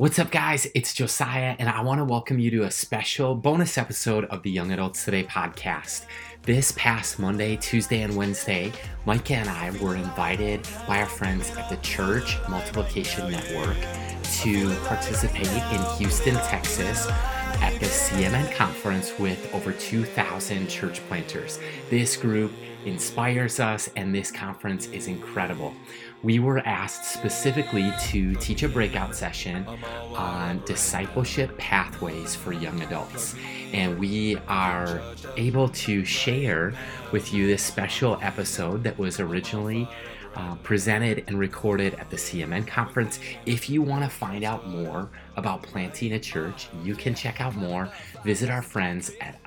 What's up, guys? It's Josiah, and I want to welcome you to a special bonus episode of the Young Adults Today podcast. This past Monday, Tuesday, and Wednesday, Micah and I were invited by our friends at the Church Multiplication Network to participate in Houston, Texas at the CMN conference with over 2,000 church planters. This group inspires us, and this conference is incredible. We were asked specifically to teach a breakout session on discipleship pathways for young adults. And we are able to share with you this special episode that was originally presented and recorded at the CMN conference. If you want to find out more about planting a church, you can check out more. Visit our friends at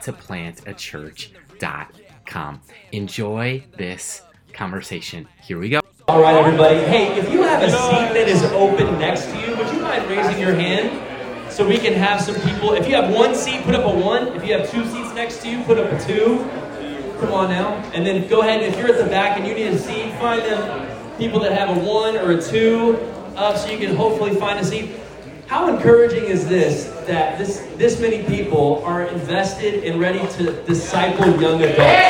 iwanttoplantatchurch.com. Enjoy this conversation. Here we go. All right, everybody. Hey, if you have a seat that is open next to you, would you mind raising your hand so we can have some people? If you have one seat, put up a 1. If you have 2 seats next to you, put up a 2. Come on now. And then go ahead, if you're at the back and you need a seat, find them people that have a 1 or a 2 up so you can hopefully find a seat. How encouraging is this, that this many people are invested and ready to disciple young adults?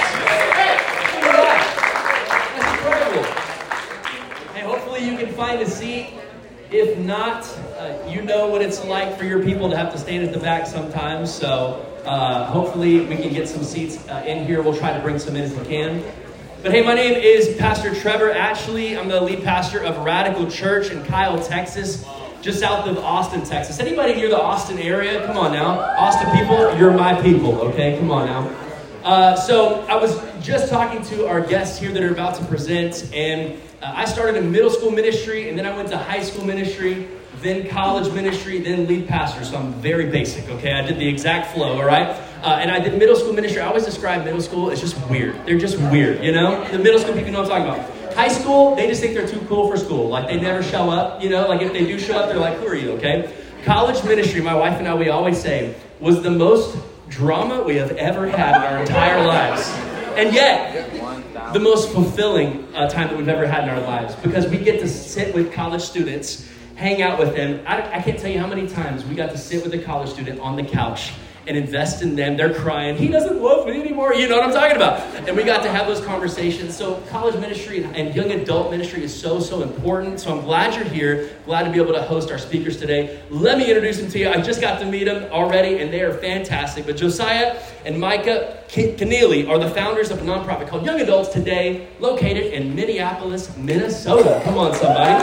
You can find a seat. If not, you know what it's like for your people to have to stand at the back sometimes. So hopefully we can get some seats in here. We'll try to bring some in if we can. But hey, my name is Pastor Trevor Atchley. I'm the lead pastor of Radical Church in Kyle, Texas, just south of Austin, Texas. Anybody near the Austin area? Come on now. Austin people, you're my people, okay? Come on now. So I was just talking to our guests here that are about to present, and I started in middle school ministry, and then I went to high school ministry, then college ministry, then lead pastor. So I'm very basic, okay? I did the exact flow, all right? And I did middle school ministry. I always describe middle school as just weird. They're just weird, you know? The middle school people know what I'm talking about. High school, they just think they're too cool for school. Like, they never show up, you know? Like, if they do show up, they're like, who are you, okay? College ministry, my wife and I, we always say, was the most drama we have ever had in our entire lives. And yet, the most fulfilling time that we've ever had in our lives, because we get to sit with college students, hang out with them. I can't tell you how many times we got to sit with a college student on the couch and invest in them. They're crying, he doesn't love me anymore. You know what I'm talking about. And we got to have those conversations. So college ministry and young adult ministry is so important. So I'm glad you're here. Glad to be able to host our speakers today. Let me introduce them to you. I just got to meet them already, and they are fantastic. But Josiah and Micah Keneally are the founders of a nonprofit called Young Adults Today, located in Minneapolis, Minnesota. Come on, somebody.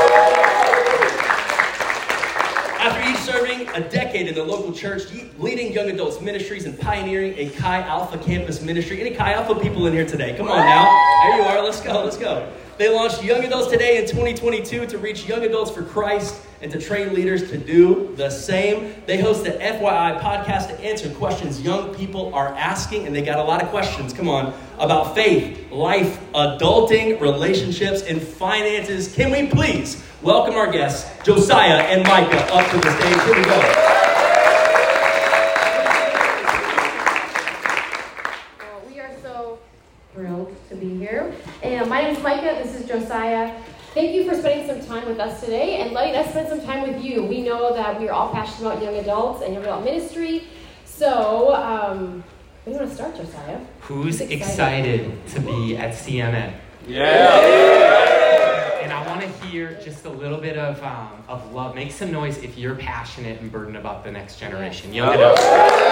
After each serving a decade in the local church, leading young adults ministries and pioneering a Chi Alpha campus ministry. Any Chi Alpha people in here today? Come on now. There you are. Let's go. They launched Young Adults Today in 2022 to reach young adults for Christ and to train leaders to do the same. They host the FYI podcast to answer questions young people are asking, and they got a lot of questions, come on, about faith, life, adulting, relationships, and finances. Can we please welcome our guests, Josiah and Micah, up to the stage. Here we go. Well, we are so thrilled to be here. And my name is Micah. This is Josiah. Thank you for spending some time with us today and letting us spend some time with you. We know that we are all passionate about young adults and young adult ministry. So, we want to start, Josiah. Who's excited to be at CMN? Yeah. And I want to hear just a little bit of love. Make some noise if you're passionate and burdened about the next generation. Young adults.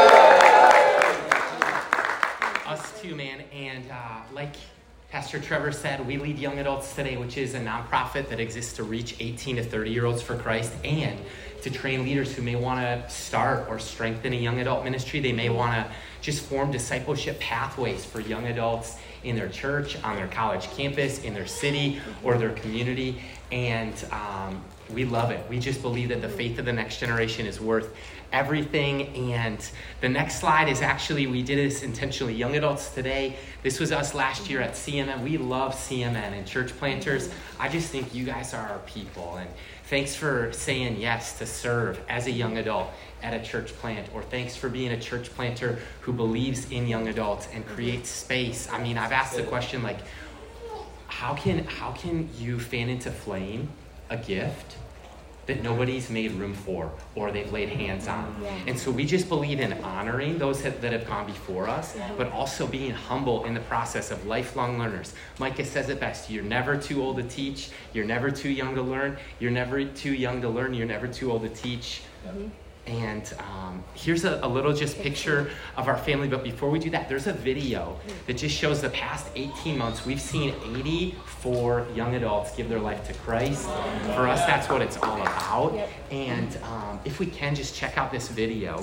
Us too, man. And like Pastor Trevor said, we lead Young Adults Today, which is a nonprofit that exists to reach 18 to 30-year-olds for Christ and to train leaders who may want to start or strengthen a young adult ministry. They may want to just form discipleship pathways for young adults in their church, on their college campus, in their city, or their community. And we love it. We just believe that the faith of the next generation is worth everything. And the next slide is actually, we did this intentionally. Young Adults Today, this was us last year at CMN. We love CMN and church planters. I just think you guys are our people. And thanks for saying yes to serve as a young adult at a church plant, or thanks for being a church planter who believes in young adults and creates space. I mean, I've asked the question, like, how can you fan into flame a gift that nobody's made room for or they've laid hands on. And so we just believe in honoring those that have gone before us, but also being humble in the process of lifelong learners. Micah says it best: you're never too old to teach, you're never too young to learn, you're never too young to learn, you're never too old to teach. And here's a little just picture of our family. But before we do that, there's a video that just shows the past 18 months. We've seen 84 young adults give their life to Christ. For us, that's what it's all about. And if we can, just check out this video.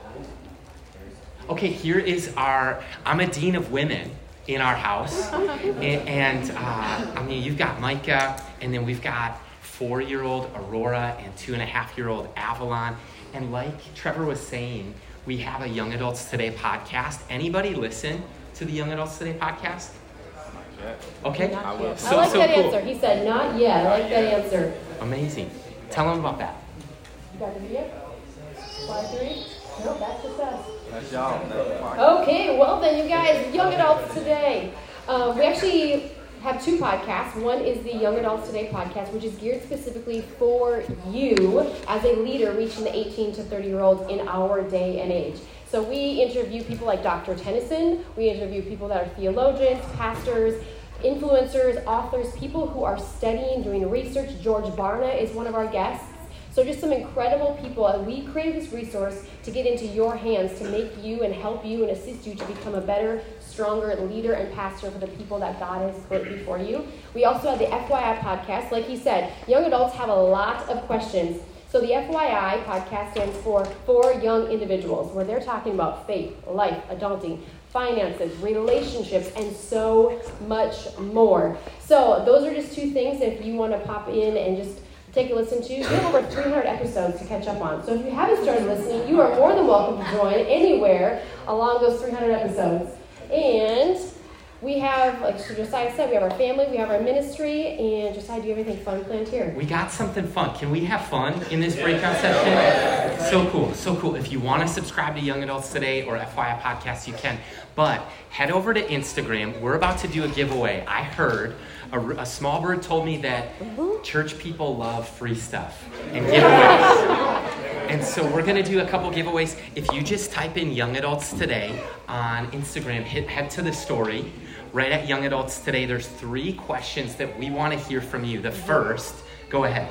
Okay, here is I'm a dean of women in our house. And I mean, you've got Micah, and then we've got 4-year-old Aurora and 2.5-year-old Avalon. And like Trevor was saying, we have a Young Adults Today podcast. Anybody listen to the Young Adults Today podcast? Not yet. Okay. I like So that cool. answer. He said, not yet. I like that answer. Amazing. Tell them about that. You got the video? Slide 3? No, that's just us. That's y'all. Okay, well then, you guys, Young Adults Today. We actually have 2 podcasts. One is the Young Adults Today podcast, which is geared specifically for you as a leader reaching the 18 to 30-year-olds in our day and age. So we interview people like Dr. Tennyson. We interview people that are theologians, pastors, influencers, authors, people who are studying, doing research. George Barna is one of our guests. So just some incredible people. And we created this resource to get into your hands, to make you and help you and assist you to become a better, stronger leader and pastor for the people that God has put before you. We also have the FYI podcast. Like he said, young adults have a lot of questions. So the FYI podcast stands for young individuals, where they're talking about faith, life, adulting, finances, relationships, and so much more. So those are just 2 things if you want to pop in and just take a listen to. We have over 300 episodes to catch up on. So if you haven't started listening, you are more than welcome to join anywhere along those 300 episodes. And we have, like Josiah said, we have our family, we have our ministry, and Josiah, do you have anything fun planned here? We got something fun. Can we have fun in this breakout session? So cool, so cool. If you want to subscribe to Young Adults Today or FYI Podcast, you can. But head over to Instagram. We're about to do a giveaway. I heard a small bird told me that church people love free stuff and giveaways. And so we're going to do a couple giveaways. If you just type in Young Adults Today on Instagram, head to the story. Right at Young Adults Today, there's 3 questions that we want to hear from you. The first, go ahead.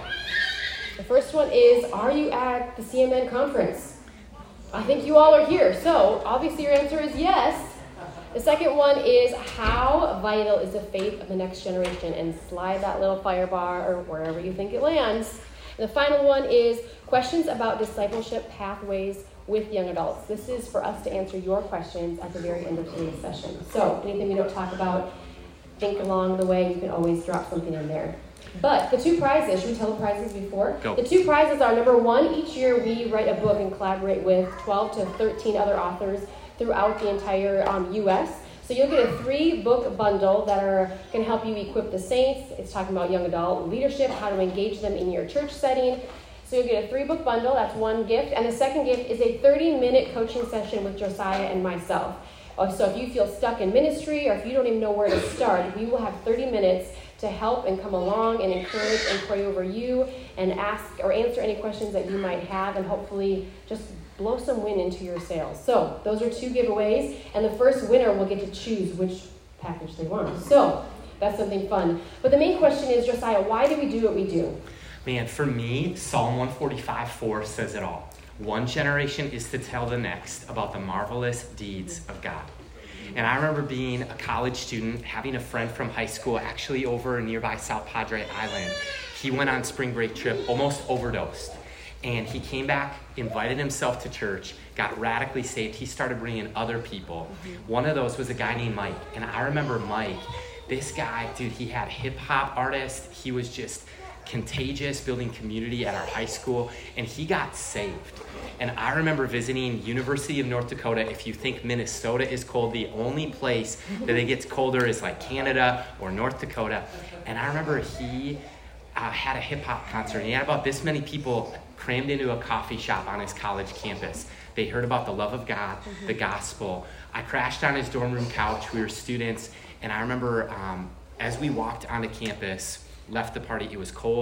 The first one is, are you at the CMN conference? I think you all are here. So obviously your answer is yes. The second one is, how vital is the faith of the next generation? And slide that little fire bar or wherever you think it lands. And the final one is questions about discipleship pathways with young adults. This is for us to answer your questions at the very end of today's session. So anything we don't talk about, think along the way. You can always drop something in there. But the 2 prizes, should we tell the prizes before? Go. The 2 prizes are, number 1, each year we write a book and collaborate with 12 to 13 other authors throughout the entire U.S. So you'll get a 3-book bundle that are going to help you equip the saints. It's talking about young adult leadership, how to engage them in your church setting. So you'll get a 3-book bundle. That's one gift. And the second gift is a 30-minute coaching session with Josiah and myself. So if you feel stuck in ministry or if you don't even know where to start, we will have 30 minutes to help and come along and encourage and pray over you and ask or answer any questions that you might have, and hopefully just blow some wind into your sails. So those are 2 giveaways, and the first winner will get to choose which package they want. So that's something fun. But the main question is, Josiah, why do we do what we do? Man, for me, Psalm 145:4 says it all. One generation is to tell the next about the marvelous deeds of God. And I remember being a college student, having a friend from high school actually over nearby South Padre Island. He went on spring break trip, almost overdosed. And he came back, invited himself to church, got radically saved. He started bringing other people. One of those was a guy named Mike. And I remember Mike, this guy, dude, he had hip-hop artists. He was just contagious, building community at our high school. And he got saved. And I remember visiting University of North Dakota. If you think Minnesota is cold, the only place that it gets colder is like Canada or North Dakota. And I remember he had a hip-hop concert. And he had about this many people crammed into a coffee shop on his college campus. They heard about the love of God, the gospel. I crashed on his dorm room couch. We were students. And I remember as we walked onto campus, left the party, it was cold,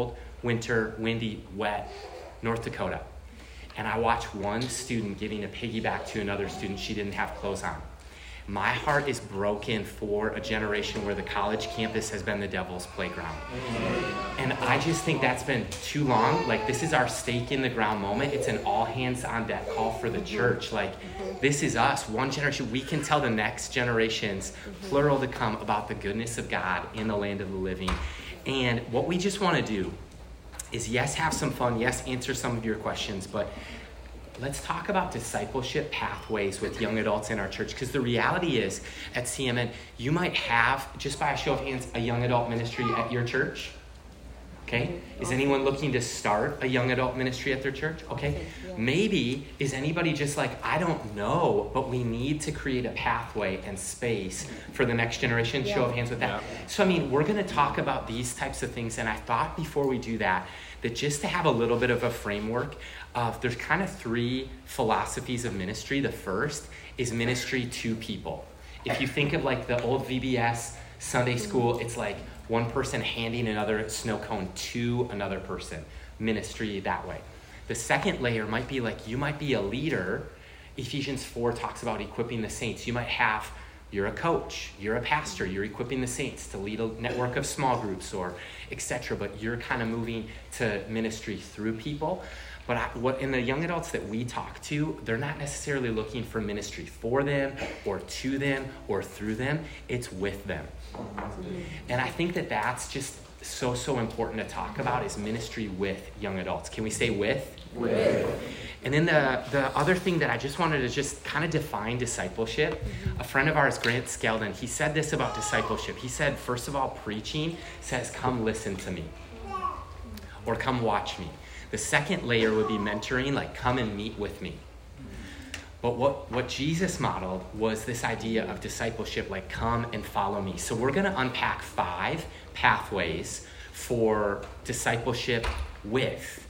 winter, windy, wet, North Dakota. And I watched one student giving a piggyback to another student. She didn't have clothes on. My heart is broken for a generation where the college campus has been the devil's playground. And I just think that's been too long. Like, this is our stake in the ground moment. It's an all hands on deck call for the church. Like, this is us, one generation. We can tell the next generations, plural to come, about the goodness of God in the land of the living. And what we just want to do is, yes, have some fun. Yes, answer some of your questions, but let's talk about discipleship pathways with young adults in our church, because the reality is at CMN, you might have, just by a show of hands, a young adult ministry at your church. Okay? Is anyone looking to start a young adult ministry at their church? Okay. Maybe is anybody just like, I don't know, but we need to create a pathway and space for the next generation? Show of hands with that. So, I mean, we're going to talk about these types of things, and I thought before we do that just to have a little bit of a framework of, there's kind of three philosophies of ministry. The first is ministry to people. If you think of like the old VBS Sunday school, it's like one person handing another snow cone to another person. Ministry that way. The second layer might be like, you might be a leader. Ephesians 4 talks about equipping the saints. You might have, you're a coach, you're a pastor, you're equipping the saints to lead a network of small groups or etc. But you're kind of moving to ministry through people. But what in the young adults that we talk to, they're not necessarily looking for ministry for them or to them or through them. It's with them. And I think that that's just so important to talk about, is ministry with young adults. Can we say with? With. And then the other thing that I just wanted to just kind of define discipleship. A friend of ours, Grant Skeldon, he said this about discipleship. He said, first of all, preaching says, come listen to me or come watch me. The second layer would be mentoring, like come and meet with me. But what Jesus modeled was this idea of discipleship, like come and follow me. So we're going to unpack 5 pathways for discipleship with,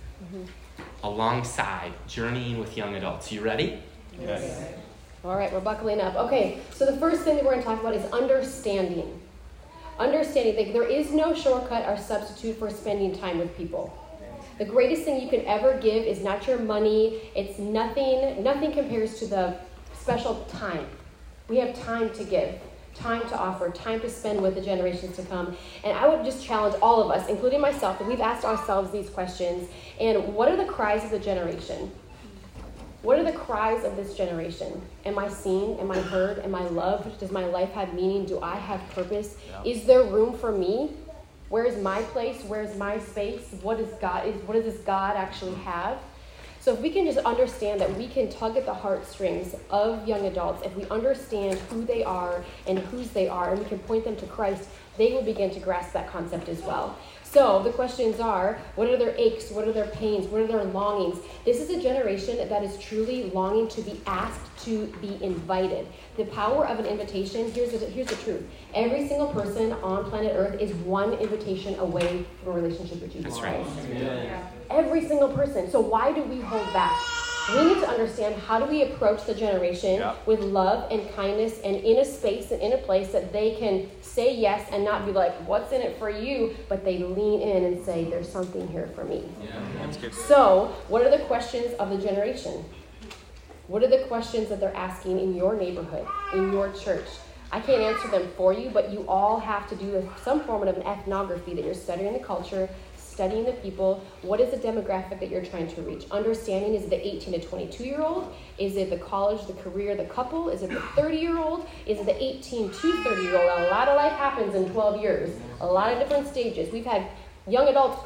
alongside, journeying with young adults. You ready? Yes. All right, we're buckling up. Okay, so the first thing that we're going to talk about is understanding. Understanding that there is no shortcut or substitute for spending time with people. The greatest thing you can ever give is not your money. It's nothing compares to the special time. We have time to give, time to offer, time to spend with the generations to come. And I would just challenge all of us, including myself, that we've asked ourselves these questions. And what are the cries of the generation? What are the cries of this generation? Am I seen? Am I heard? Am I loved? Does my life have meaning? Do I have purpose? Yeah. Is there room for me? Where's my place? Where's my space? What does this God actually have? So if we can just understand that we can tug at the heartstrings of young adults, if we understand who they are and whose they are, and we can point them to Christ, they will begin to grasp that concept as well. So the questions are, what are their aches? What are their pains? What are their longings? This is a generation that is truly longing to be asked, to be invited. The power of an invitation, here's the truth. Every single person on planet Earth is one invitation away from a relationship with Jesus Christ. Yeah. Every single person. So why do we hold back? We need to understand, how do we approach the generation with love and kindness, and in a space and in a place that they can say yes and not be like, what's in it for you? But they lean in and say, there's something here for me. Yeah, that's good. So what are the questions of the generation? What are the questions that they're asking in your neighborhood, in your church? I can't answer them for you, but you all have to do some form of an ethnography, that you're studying the culture, studying the people. What is the demographic that you're trying to reach? Understanding, is it the 18 to 22-year-old? Is it the college, the career, the couple? Is it the 30-year-old? Is it the 18 to 30-year-old? A lot of life happens in 12 years. A lot of different stages. We've had young adults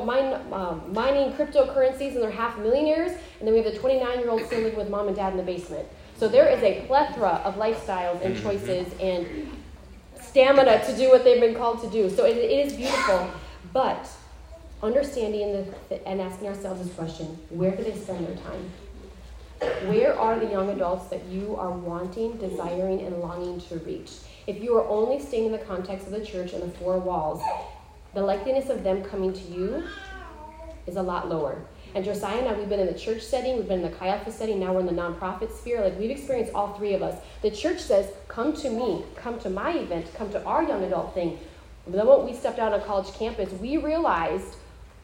mining cryptocurrencies, and they're half millionaires. And then we have the 29-year-old still living with mom and dad in the basement. So there is a plethora of lifestyles and choices and stamina to do what they've been called to do. So it is beautiful. But understanding and asking ourselves this question, where do they spend their time? Where are the young adults that you are wanting, desiring, and longing to reach? If you are only staying in the context of the church and the 4 walls, the likeliness of them coming to you is a lot lower. And Josiah and I, we've been in the church setting, we've been in the Chi Alpha setting, now we're in the nonprofit sphere. Like, we've experienced all 3 of us. The church says, come to me, come to my event, come to our young adult thing. The moment we stepped out on a college campus, we realized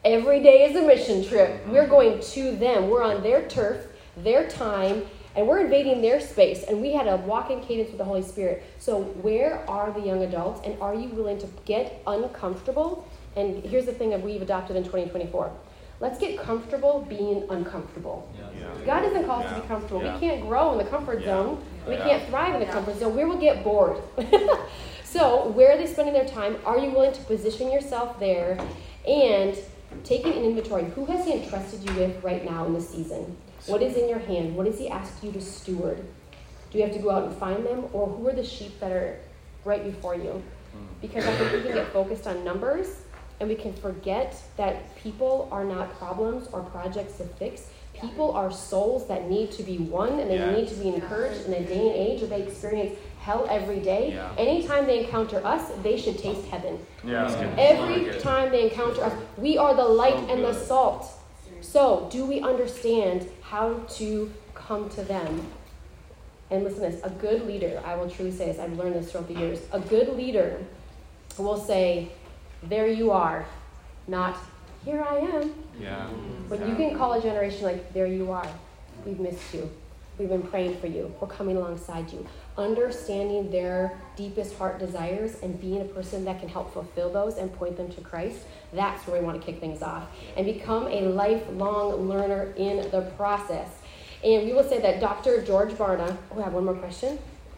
Every day is a mission trip. We're going to them. We're on their turf, their time, and we're invading their space. And we had a walk-in cadence with the Holy Spirit. So where are the young adults? And are you willing to get uncomfortable? And here's the thing that we've adopted in 2024. Let's get comfortable being uncomfortable. God doesn't call us to be comfortable. We can't grow in the comfort zone. We can't thrive in the comfort zone. We will get bored. So where are they spending their time? Are you willing to position yourself there? And taking an inventory. Who has he entrusted you with right now in the season? What is in your hand? What has he asked you to steward? Do you have to go out and find them? Or who are the sheep that are right before you? Because I think we can get focused on numbers, and we can forget that people are not problems or projects to fix. People are souls that need to be won, and they need to be encouraged in a day and age where they experience hell every day. Anytime they encounter us, they should taste heaven. Every time they encounter us, we are the light and the salt. So, do we understand how to come to them? And listen to this, a good leader, I will truly say this, I've learned this throughout the years, a good leader will say, there you are, not, here I am. But you can call a generation like, there you are, we've missed you. We've been praying for you. We're coming alongside you. Understanding their deepest heart desires and being a person that can help fulfill those and point them to Christ, that's where we want to kick things off. And become a lifelong learner in the process. And we will say that Dr. George Barna, I have one more question.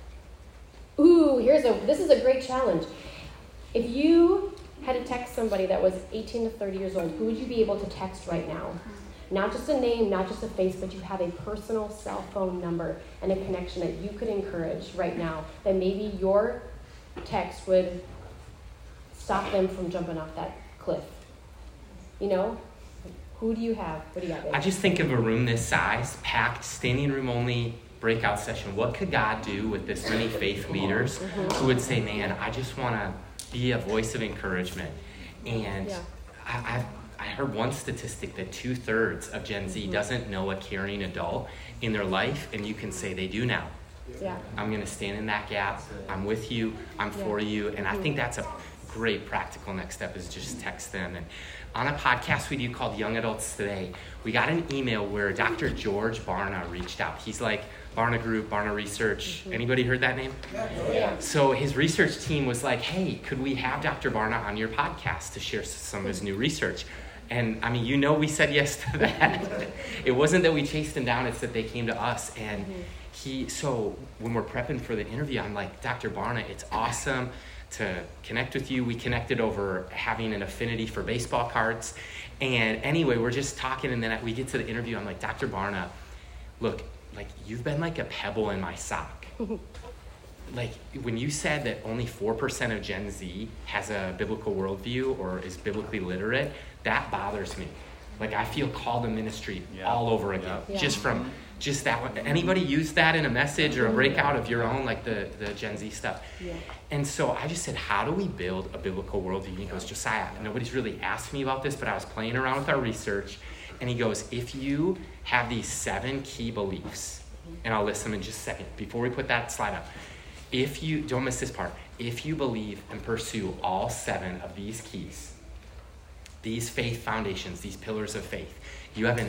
This is a great challenge. If you had to text somebody that was 18 to 30 years old, who would you be able to text right now? Not just a name, not just a face, but you have a personal cell phone number and a connection that you could encourage right now, that maybe your text would stop them from jumping off that cliff. You know? Who do you have? What do you got, babe? I just think of a room this size, packed, standing room only, breakout session. What could God do with this many faith leaders who would say, man, I just want to be a voice of encouragement? And I heard one statistic that 2/3 of Gen Z doesn't know a caring adult in their life, and you can say they do now. I'm going to stand in that gap. I'm with you. I'm for you. And I think that's a great practical next step, is just text them. And on a podcast we do called Young Adults Today, we got an email where Dr. George Barna reached out. He's like Barna Group, Barna Research. Anybody heard that name? So his research team was like, hey, could we have Dr. Barna on your podcast to share some of his new research? And I mean, we said yes to that. It wasn't that we chased him down, it's that they came to us. And so when we're prepping for the interview, I'm like, Dr. Barna, it's awesome to connect with you. We connected over having an affinity for baseball cards. And anyway, we're just talking, and then we get to the interview. I'm like, Dr. Barna, look, like, you've been like a pebble in my sock. Like, when you said that only 4% of Gen Z has a biblical worldview or is biblically literate, that bothers me. Like, I feel called to ministry all over again, just from just that one. Anybody use that in a message or a breakout of your own, like the Gen Z stuff? And so I just said, how do we build a biblical worldview? And he goes, Josiah, nobody's really asked me about this, but I was playing around with our research. And he goes, if you have these 7 key beliefs, and I'll list them in just a second, before we put that slide up. If you, don't miss this part, if you believe and pursue all 7 of these keys, these faith foundations, these pillars of faith, you have an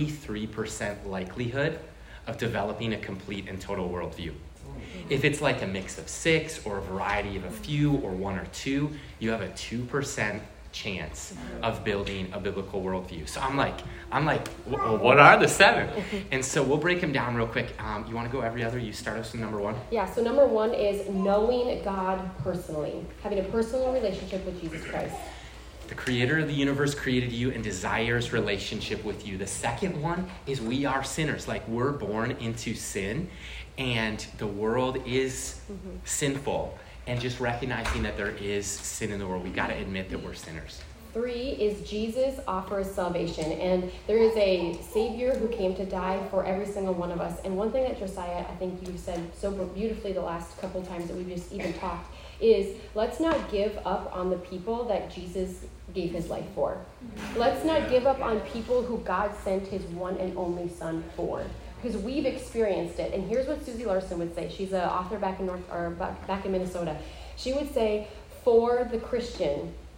83% likelihood of developing a complete and total worldview. If it's like a mix of 6 or a variety of a few or 1 or 2, you have a 2% chance of building a biblical worldview. So I'm like, well, what are the 7? And so we'll break them down real quick. You want to go every other? You start us with number 1? Yeah, so number 1 is knowing God personally, having a personal relationship with Jesus Christ. The creator of the universe created you and desires relationship with you. The second one is we are sinners. Like, we're born into sin, and the world is sinful. And just recognizing that there is sin in the world. We got to admit that we're sinners. 3 is Jesus offers salvation. And there is a Savior who came to die for every single one of us. And one thing that Josiah, I think you said so beautifully the last couple of times that we've just even talked, is let's not give up on the people that Jesus gave his life for. Let's not give up on people who God sent his one and only Son for. Because we've experienced it. And here's what Susie Larson would say. She's an author back in Minnesota. She would say, for the Christian,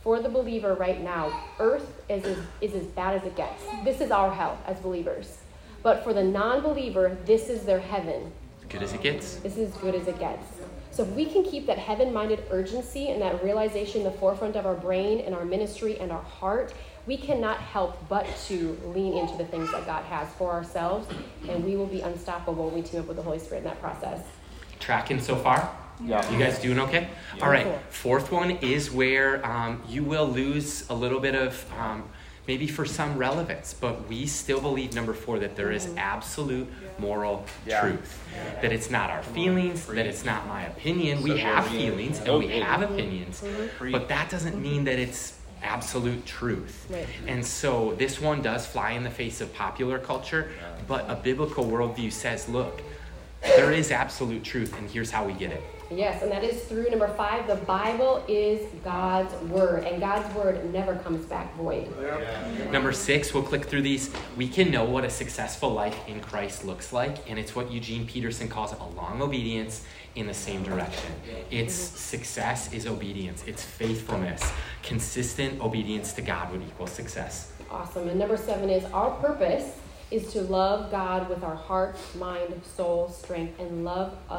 for the believer right now, earth is as bad as it gets. This is our hell as believers. But for the non-believer, this is their heaven. Good as it gets. This is as good as it gets. So if we can keep that heaven-minded urgency and that realization in the forefront of our brain and our ministry and our heart, we cannot help but to lean into the things that God has for ourselves, and we will be unstoppable when we team up with the Holy Spirit in that process. Tracking so far? Yeah. You guys doing okay? Yeah. All right. Cool. Fourth one is where you will lose a little bit of maybe for some relevance, but we still believe, number 4, that there is absolute moral truth. That it's not our feelings, that it's not my opinion. We have feelings and we have opinions, but that doesn't mean that it's absolute truth. Right. And so this one does fly in the face of popular culture, but a biblical worldview says, look, there is absolute truth, and here's how we get it. Yes, and that is through number 5. The Bible is God's word, and God's word never comes back void. Number 6, we'll click through these. We can know what a successful life in Christ looks like, and it's what Eugene Peterson calls a long obedience in the same direction. It's success is obedience. It's faithfulness. Consistent obedience to God would equal success. Awesome. And number 7 is our purpose is to love God with our heart, mind, soul, strength, and love our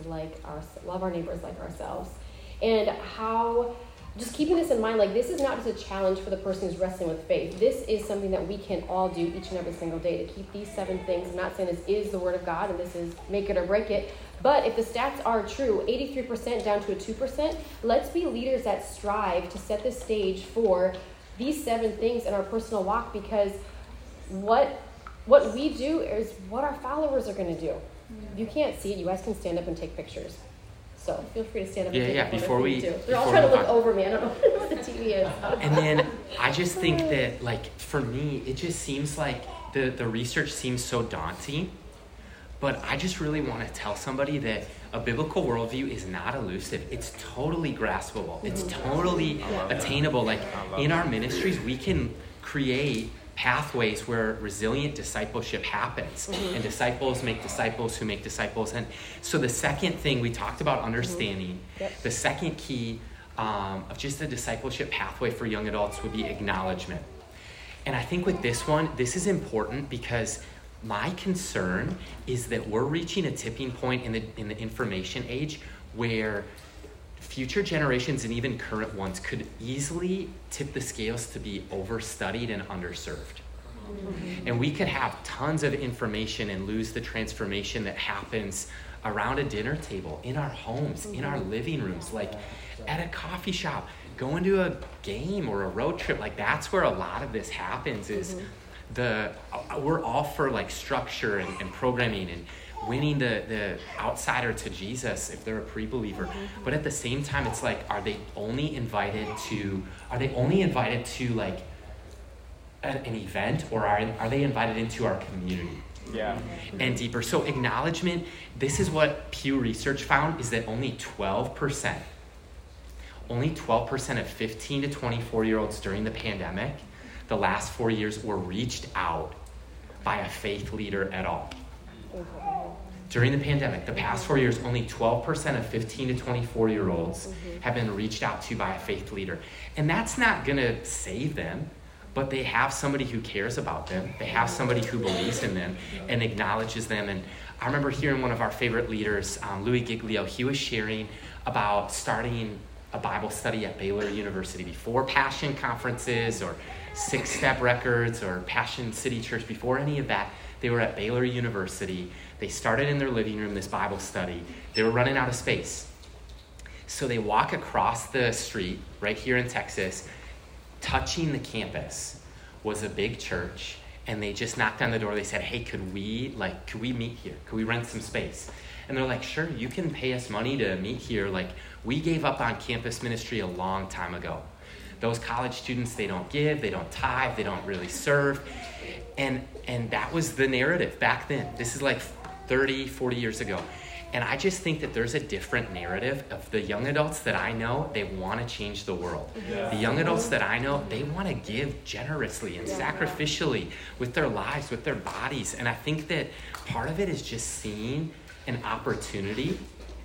neighbors like ourselves. And how, just keeping this in mind, like this is not just a challenge for the person who's wrestling with faith. This is something that we can all do each and every single day to keep these 7 things. I'm not saying this is the word of God and this is make it or break it, but if the stats are true, 83% down to a 2%, let's be leaders that strive to set the stage for these 7 things in our personal walk, because what we do is what our followers are going to do. If you can't see it, you guys can stand up and take pictures. So feel free to stand up and take a photo before if we you do. They're all before trying to we look talk. over me. I don't know what the TV is. And then I just think that, like, for me, it just seems like the research seems so daunting. But I just really want to tell somebody that a biblical worldview is not elusive. It's totally graspable. It's totally attainable. Like, in our ministries, we can create pathways where resilient discipleship happens, and disciples make disciples who make disciples. And so the second thing we talked about, understanding, the second key of just a discipleship pathway for young adults would be acknowledgement. And I think with this one, this is important because my concern is that we're reaching a tipping point in the information age where future generations and even current ones could easily tip the scales to be overstudied and underserved. And we could have tons of information and lose the transformation that happens around a dinner table, in our homes, in our living rooms, like at a coffee shop, going to a game or a road trip. Like, that's where a lot of this happens is we're all for like structure and programming and winning the outsider to Jesus if they're a pre-believer. But at the same time, it's like, are they only invited to like an event, or are they invited into our community? Yeah. And deeper. So acknowledgement, this is what Pew Research found, is that only 12% of 15 to 24-year-olds during the pandemic, the last 4 years, were reached out by a faith leader at all. During the pandemic, the past 4 years, only 12% of 15 to 24-year-olds have been reached out to by a faith leader. And that's not going to save them, but they have somebody who cares about them. They have somebody who believes in them and acknowledges them. And I remember hearing one of our favorite leaders, Louis Giglio, he was sharing about starting a Bible study at Baylor University before Passion conferences or 6-Step Records or Passion City Church. Before any of that, they were at Baylor University. They started in their living room this Bible study. They were running out of space. So they walk across the street right here in Texas. Touching the campus was a big church, and they just knocked on the door. They said, hey, could we meet here? Could we rent some space? And they're like, sure, you can pay us money to meet here. Like, we gave up on campus ministry a long time ago. Those college students, they don't give, they don't tithe, they don't really serve. And that was the narrative back then. This is like 30, 40 years ago. And I just think that there's a different narrative of the young adults that I know, they want to change the world. The young adults that I know, they want to give generously and sacrificially with their lives, with their bodies. And I think that part of it is just seeing an opportunity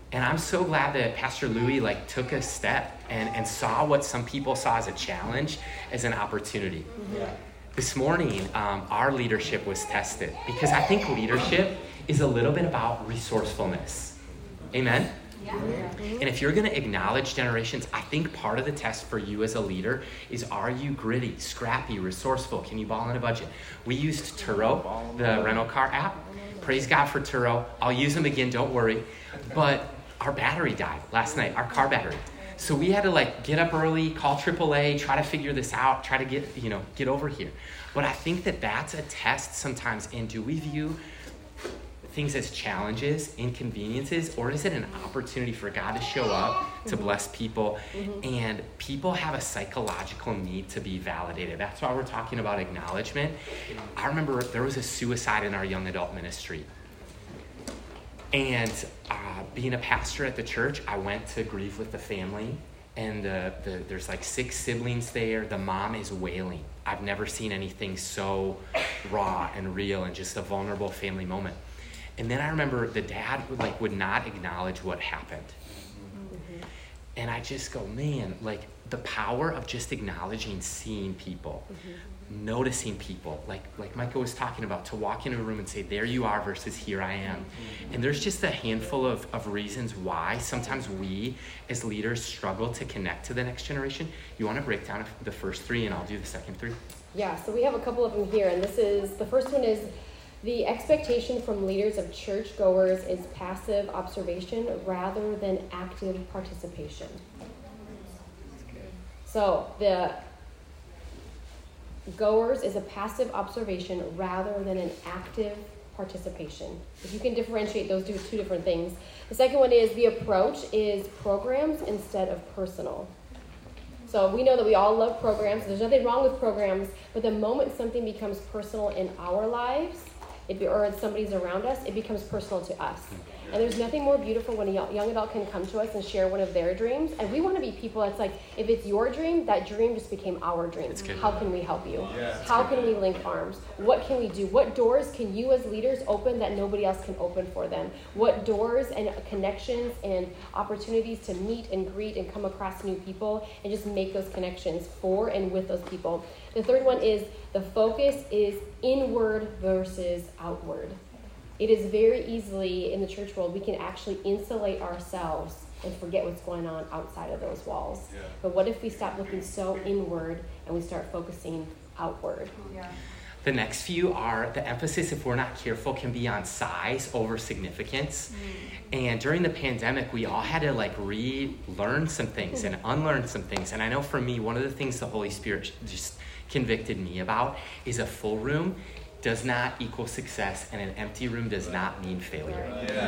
And I'm so glad that Pastor Louis took a step and saw what some people saw as a challenge as an opportunity. Yeah. This morning, our leadership was tested because I think leadership is a little bit about resourcefulness. Amen? Yeah. And if you're going to acknowledge generations, I think part of the test for you as a leader is, are you gritty, scrappy, resourceful? Can you ball on a budget? We used Turo, the rental car app. Praise God for Turo. I'll use them again, don't worry. But our battery died last night, our car battery. So we had to get up early, call AAA, try to figure this out, try to get over here. But I think that that's a test sometimes in, do we view things as challenges, inconveniences, or is it an opportunity for God to show up, to bless people? And people have a psychological need to be validated. That's why we're talking about acknowledgement. I remember there was a suicide in our young adult ministry. And being a pastor at the church, I went to grieve with the family, and there's 6 siblings there. The mom is wailing. I've never seen anything so raw and real and just a vulnerable family moment. And then I remember the dad would not acknowledge what happened. And I just go, man, the power of just acknowledging, seeing people, noticing people, like Micah was talking about, to walk into a room and say, there you are versus here I am. And there's just a handful of reasons why sometimes we as leaders struggle to connect to the next generation. You want to break down the first 3 and I'll do the second 3? Yeah, so we have a couple of them here. And the first one is, the expectation from leaders of churchgoers is passive observation rather than active participation. So the goers is a passive observation rather than an active participation. If you can differentiate those two different things. The second one is, the approach is programs instead of personal. So we know that we all love programs. There's nothing wrong with programs, but the moment something becomes personal in our lives, or somebody's around us, it becomes personal to us. And there's nothing more beautiful when a young adult can come to us and share one of their dreams. And we want to be people that's if it's your dream, that dream just became our dream. How can we help you? How can we link arms? What can we do? What doors can you as leaders open that nobody else can open for them? What doors and connections and opportunities to meet and greet and come across new people and just make those connections for and with those people. The third one is, the focus is inward versus outward. It is very easily, in the church world, we can actually insulate ourselves and forget what's going on outside of those walls. Yeah. But what if we stop looking so inward and we start focusing outward? Yeah. The next few are, the emphasis, if we're not careful, can be on size over significance. And during the pandemic, we all had to relearn some things and unlearn some things. And I know for me, one of the things the Holy Spirit just convicted me about is, a full room does not equal success, and an empty room does not mean failure.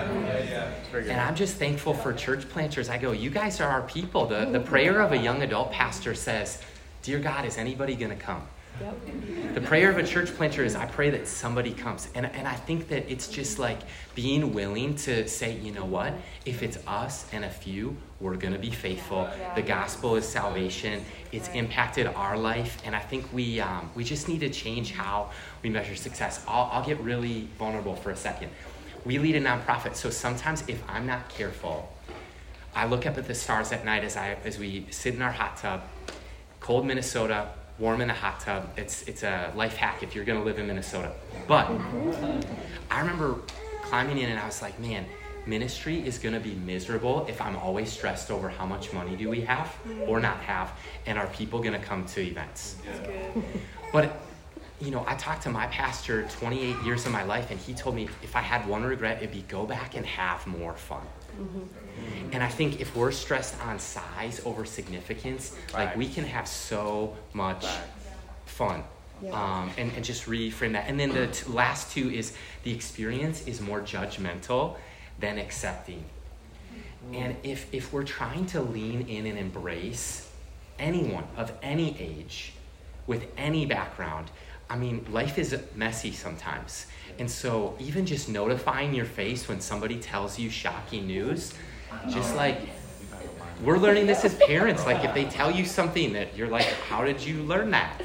And I'm just thankful for church planters. I go, you guys are our people. The prayer of a young adult pastor says, dear God, is anybody going to come? Yep. The prayer of a church planter is, I pray that somebody comes. And I think that it's just being willing to say, you know what? If it's us and a few, we're going to be faithful. The gospel is salvation. It's impacted our life. And I think we just need to change how we measure success. I'll get really vulnerable for a second. We lead a nonprofit. So sometimes if I'm not careful, I look up at the stars at night as we sit in our hot tub, cold Minnesota, warm in a hot tub. It's a life hack if you're going to live in Minnesota. But I remember climbing in and I was like, man, ministry is going to be miserable if I'm always stressed over how much money do we have or not have, and are people going to come to events? But, I talked to my pastor 28 years of my life, and he told me if I had one regret, it'd be go back and have more fun. And I think if we're stressed on size over significance, we can have so much fun. And just reframe that. And then the last two is, the experience is more judgmental than accepting. And if we're trying to lean in and embrace anyone of any age with any background, life is messy sometimes. And so even just notifying your face when somebody tells you shocking news, just we're learning this as parents. If they tell you something that you're like, how did you learn that?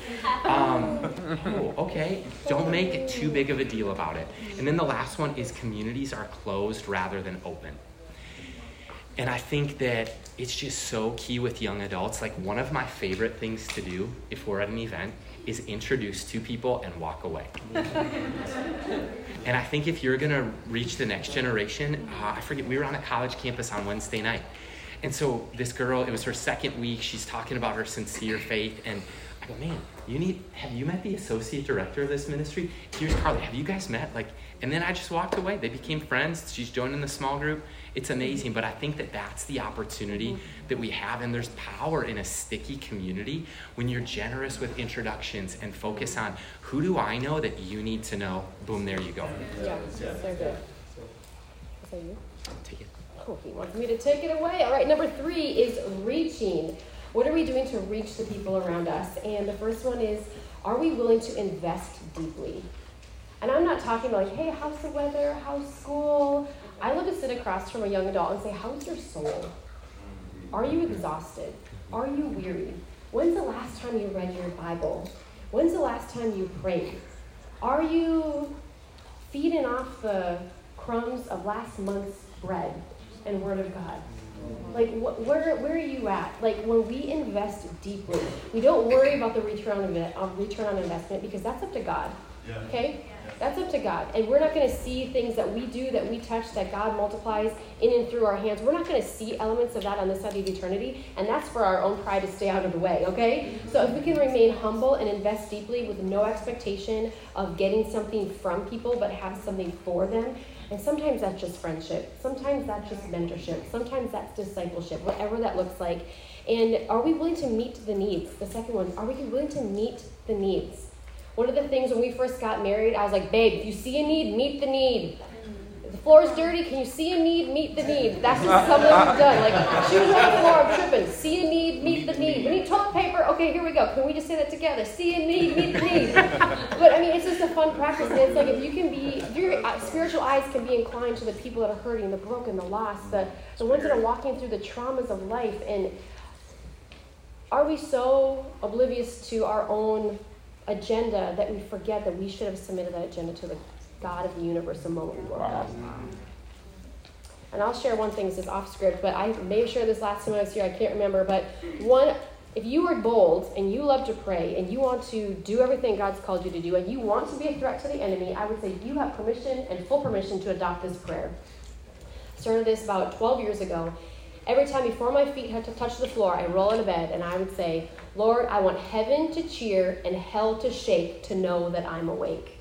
Okay, don't make it too big of a deal about it. And then the last one is, communities are closed rather than open. And I think that it's just so key with young adults. Like, one of my favorite things to do if we're at an event is introduce two people and walk away. And I think if you're going to reach the next generation, I forget, we were on a college campus on Wednesday night. And so this girl, it was her second week, she's talking about her sincere faith. And I go, man, have you met the associate director of this ministry? Here's Carly, have you guys met? And then I just walked away. They became friends. She's joining the small group. It's amazing. But I think that that's the opportunity that we have. And there's power in a sticky community when you're generous with introductions and focus on, who do I know that you need to know? Boom, there you go. Yeah, so good. Is that you? Take it. Oh, he wants me to take it away. All right, number 3 is reaching. What are we doing to reach the people around us? And the first one is, are we willing to invest deeply? And I'm not talking about hey, how's the weather? How's school? I love to sit across from a young adult and say, how's your soul? Are you exhausted? Are you weary? When's the last time you read your Bible? When's the last time you prayed? Are you feeding off the crumbs of last month's bread and Word of God? Where are you at? When we invest deeply, we don't worry about the return on investment, because that's up to God. Okay? That's up to God. And we're not going to see things that we do, that we touch, that God multiplies in and through our hands. We're not going to see elements of that on this side of eternity. And that's for our own pride to stay out of the way, okay? So if we can remain humble and invest deeply with no expectation of getting something from people, but have something for them. And sometimes that's just friendship. Sometimes that's just mentorship. Sometimes that's discipleship, whatever that looks like. And are we willing to meet the needs? The second one, are we willing to meet the needs? One of the things when we first got married, I was like, babe, if you see a need, meet the need. If the floor is dirty, can you see a need, meet the need? That's just something we've done. Shoes on the floor, I'm tripping. See a need, meet the need. We need toilet paper. Okay, here we go. Can we just say that together? See a need, meet the need. But I mean, it's just a fun practice. And it's like if your spiritual eyes can be inclined to the people that are hurting, the broken, the lost, the ones that are walking through the traumas of life. And are we so oblivious to our own agenda that we forget that we should have submitted that agenda to the God of the universe the moment we woke up? And I'll share one thing. This is off script, but I may have shared this last time I was here. I can't remember. But if you are bold and you love to pray and you want to do everything God's called you to do and you want to be a threat to the enemy, I would say you have permission and full permission to adopt this prayer. Started this about 12 years ago. Every time before my feet had to touch the floor, I roll out of bed and I would say, Lord, I want heaven to cheer and hell to shake to know that I'm awake.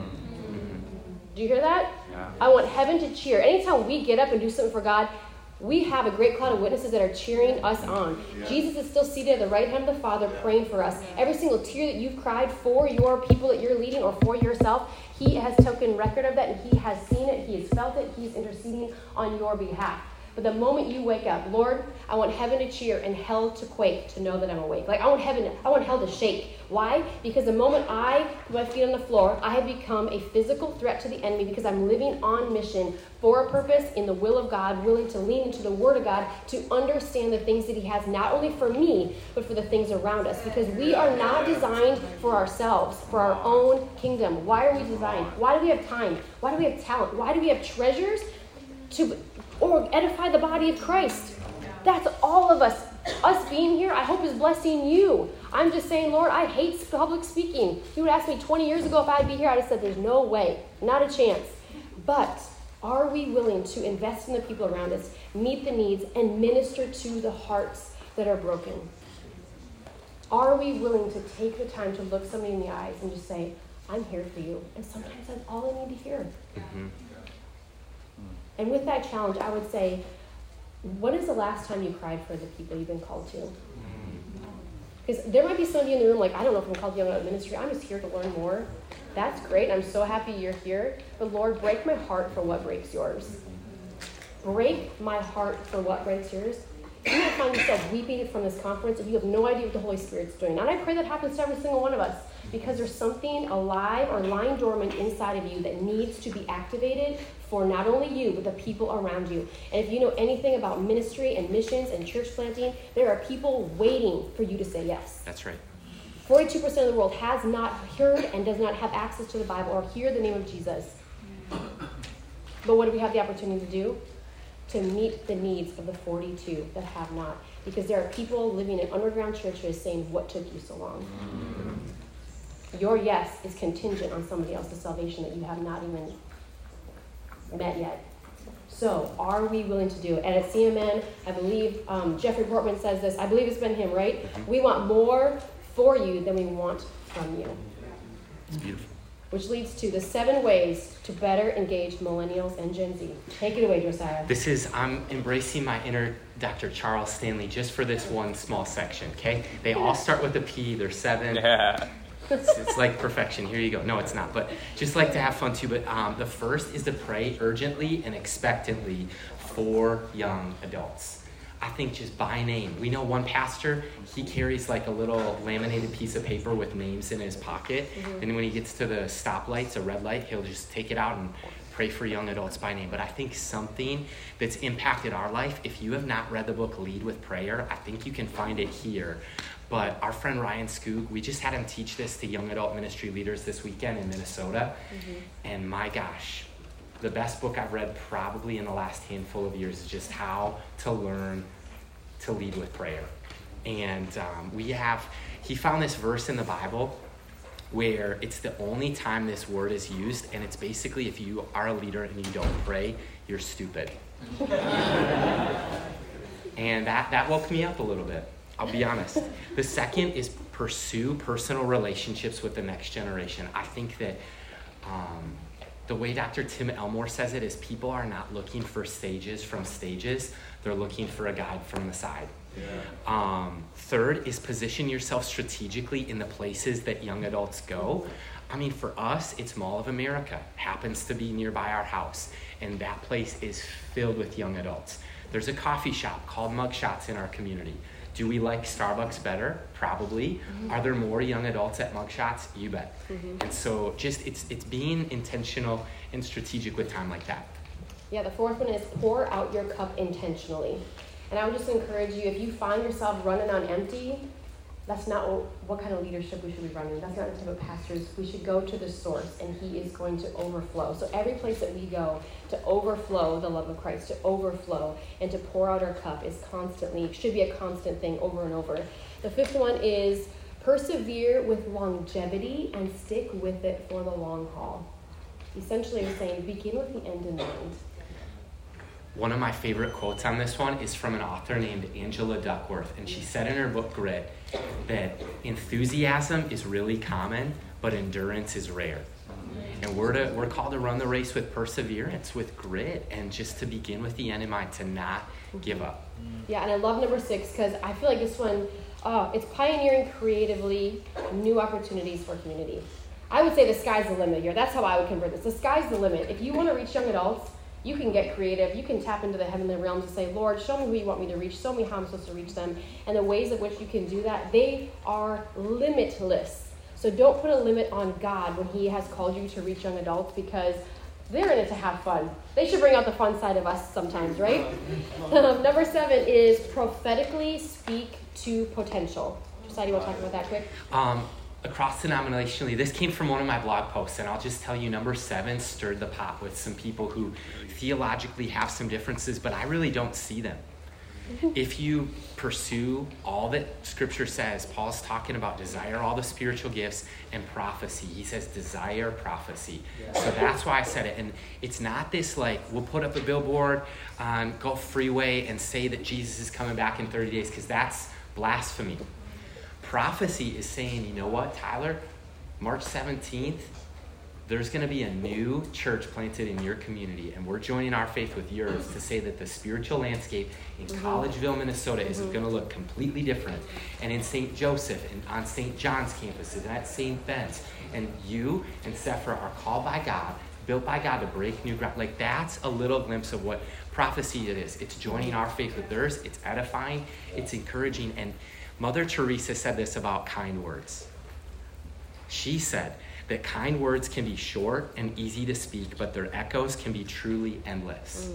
Do you hear that? Yeah. I want heaven to cheer. Anytime we get up and do something for God, we have a great cloud of witnesses that are cheering us on. Yeah. Jesus is still seated at the right hand of the Father praying for us. Every single tear that you've cried for your people that you're leading or for yourself, he has taken record of that and he has seen it, he has felt it, he's interceding on your behalf. But the moment you wake up, Lord, I want heaven to cheer and hell to quake to know that I'm awake. I want hell to shake. Why? Because the moment I put my feet on the floor, I have become a physical threat to the enemy because I'm living on mission for a purpose in the will of God, willing to lean into the Word of God to understand the things that He has not only for me, but for the things around us. Because we are not designed for ourselves, for our own kingdom. Why are we designed? Why do we have time? Why do we have talent? Why do we have treasures? Or edify the body of Christ. That's all of us. Us being here, I hope is blessing you. I'm just saying, Lord, I hate public speaking. If you would ask me 20 years ago if I'd be here, I'd have said there's no way, not a chance. But are we willing to invest in the people around us, meet the needs, and minister to the hearts that are broken? Are we willing to take the time to look somebody in the eyes and just say, I'm here for you? And sometimes that's all I need to hear. Mm-hmm. And with that challenge, I would say, when is the last time you cried for the people you've been called to? Because there might be some of you in the room like, I don't know if I'm called to young adult ministry. I'm just here to learn more. That's great. I'm so happy you're here. But Lord, break my heart for what breaks yours. Break my heart for what breaks yours. You might find yourself weeping from this conference and you have no idea what the Holy Spirit's doing. And I pray that happens to every single one of us. Because there's something alive or lying dormant inside of you that needs to be activated for not only you, but the people around you. And if you know anything about ministry and missions and church planting, there are people waiting for you to say yes. That's right. 42% of the world has not heard and does not have access to the Bible or hear the name of Jesus. But what do we have the opportunity to do? to meet the needs of the 42 that have not. Because there are people living in underground churches saying, what took you so long? Your yes is contingent on somebody else's salvation that you have not even met yet. So, are we willing to do it? And at CMN, I believe Jeffrey Portman says this. I believe it's been him, right? We want more for you than we want from you. It's beautiful. Which leads to the 7 ways to better engage millennials and Gen Z. Take it away, Josiah. I'm embracing my inner Dr. Charles Stanley just for this one small section, okay? They all start with a P. They're 7. Yeah. It's like perfection. Here you go. No, it's not. But just like to have fun too. But the first is to pray urgently and expectantly for young adults. I think just by name. We know one pastor, he carries like a little laminated piece of paper with names in his pocket. And when he gets to the stoplights, a red light, he'll just take it out and pray for young adults by name. But I think something that's impacted our life, if you have not read the book Lead with Prayer, I think you can find it here. But our friend Ryan Skoog, we just had him teach this to young adult ministry leaders this weekend in Minnesota. And my gosh, the best book I've read probably in the last handful of years is just how to learn to lead with prayer. And he found this verse in the Bible where it's the only time this word is used, and it's basically if you are a leader and you don't pray, you're stupid. And that woke me up a little bit, I'll be honest. The second is pursue personal relationships with the next generation. I think that the way Dr. Tim Elmore says it is people are not looking for sages from stages. They're looking for a guide from the side. Yeah. Third is position yourself strategically in the places that young adults go. I mean, for us, it's Mall of America. Happens to be nearby our house. And that place is filled with young adults. There's a coffee shop called Mugshots in our community. Do we like Starbucks better? Probably. Are there more young adults at Mugshots? You bet. And so just it's being intentional and strategic with time like that. Yeah, the fourth one is pour out your cup intentionally. And I would just encourage you, if you find yourself running on empty, that's not what kind of leadership we should be running. That's not the type of pastors. We should go to the source, and he is going to overflow. So every place that we go to overflow the love of Christ, to overflow, and to pour out our cup should be a constant thing over and over. The fifth one is persevere with longevity and stick with it for the long haul. Essentially, I'm saying begin with the end in mind. One of my favorite quotes on this one is from an author named Angela Duckworth, and she said in her book Grit that enthusiasm is really common, but endurance is rare. And we're called to run the race with perseverance, with grit, and just to begin with the end in mind, to not give up. Yeah, and I love number 6 because I feel like this one, it's pioneering creatively new opportunities for community. I would say the sky's the limit here. That's how I would convert this. The sky's the limit. If you want to reach young adults, you can get creative. You can tap into the heavenly realms and say, Lord, show me who you want me to reach. Show me how I'm supposed to reach them. And the ways in which you can do that, they are limitless. So don't put a limit on God when he has called you to reach young adults, because they're in it to have fun. They should bring out the fun side of us sometimes, right? Number 7 is prophetically speak to potential. Josiah, you want to talk about that quick? Across denominationally, this came from one of my blog posts, and I'll just tell you, number 7 stirred the pot with some people who theologically have some differences, but I really don't see them. If you pursue all that Scripture says, Paul's talking about desire all the spiritual gifts and prophecy. He says desire prophecy. So that's why I said it. And it's not this like, we'll put up a billboard on Gulf Freeway and say that Jesus is coming back in 30 days, because that's blasphemy. Prophecy is saying, you know what, Tyler? March 17th, there's going to be a new church planted in your community, and we're joining our faith with yours to say that the spiritual landscape in Collegeville, Minnesota is going to look completely different. And in St. Joseph, and on St. John's campuses, and at St. Ben's, and you and Sephora are called by God, built by God to break new ground. Like, that's a little glimpse of what prophecy it is. It's joining our faith with theirs. It's edifying. It's encouraging. And Mother Teresa said this about kind words. She said that kind words can be short and easy to speak, but their echoes can be truly endless.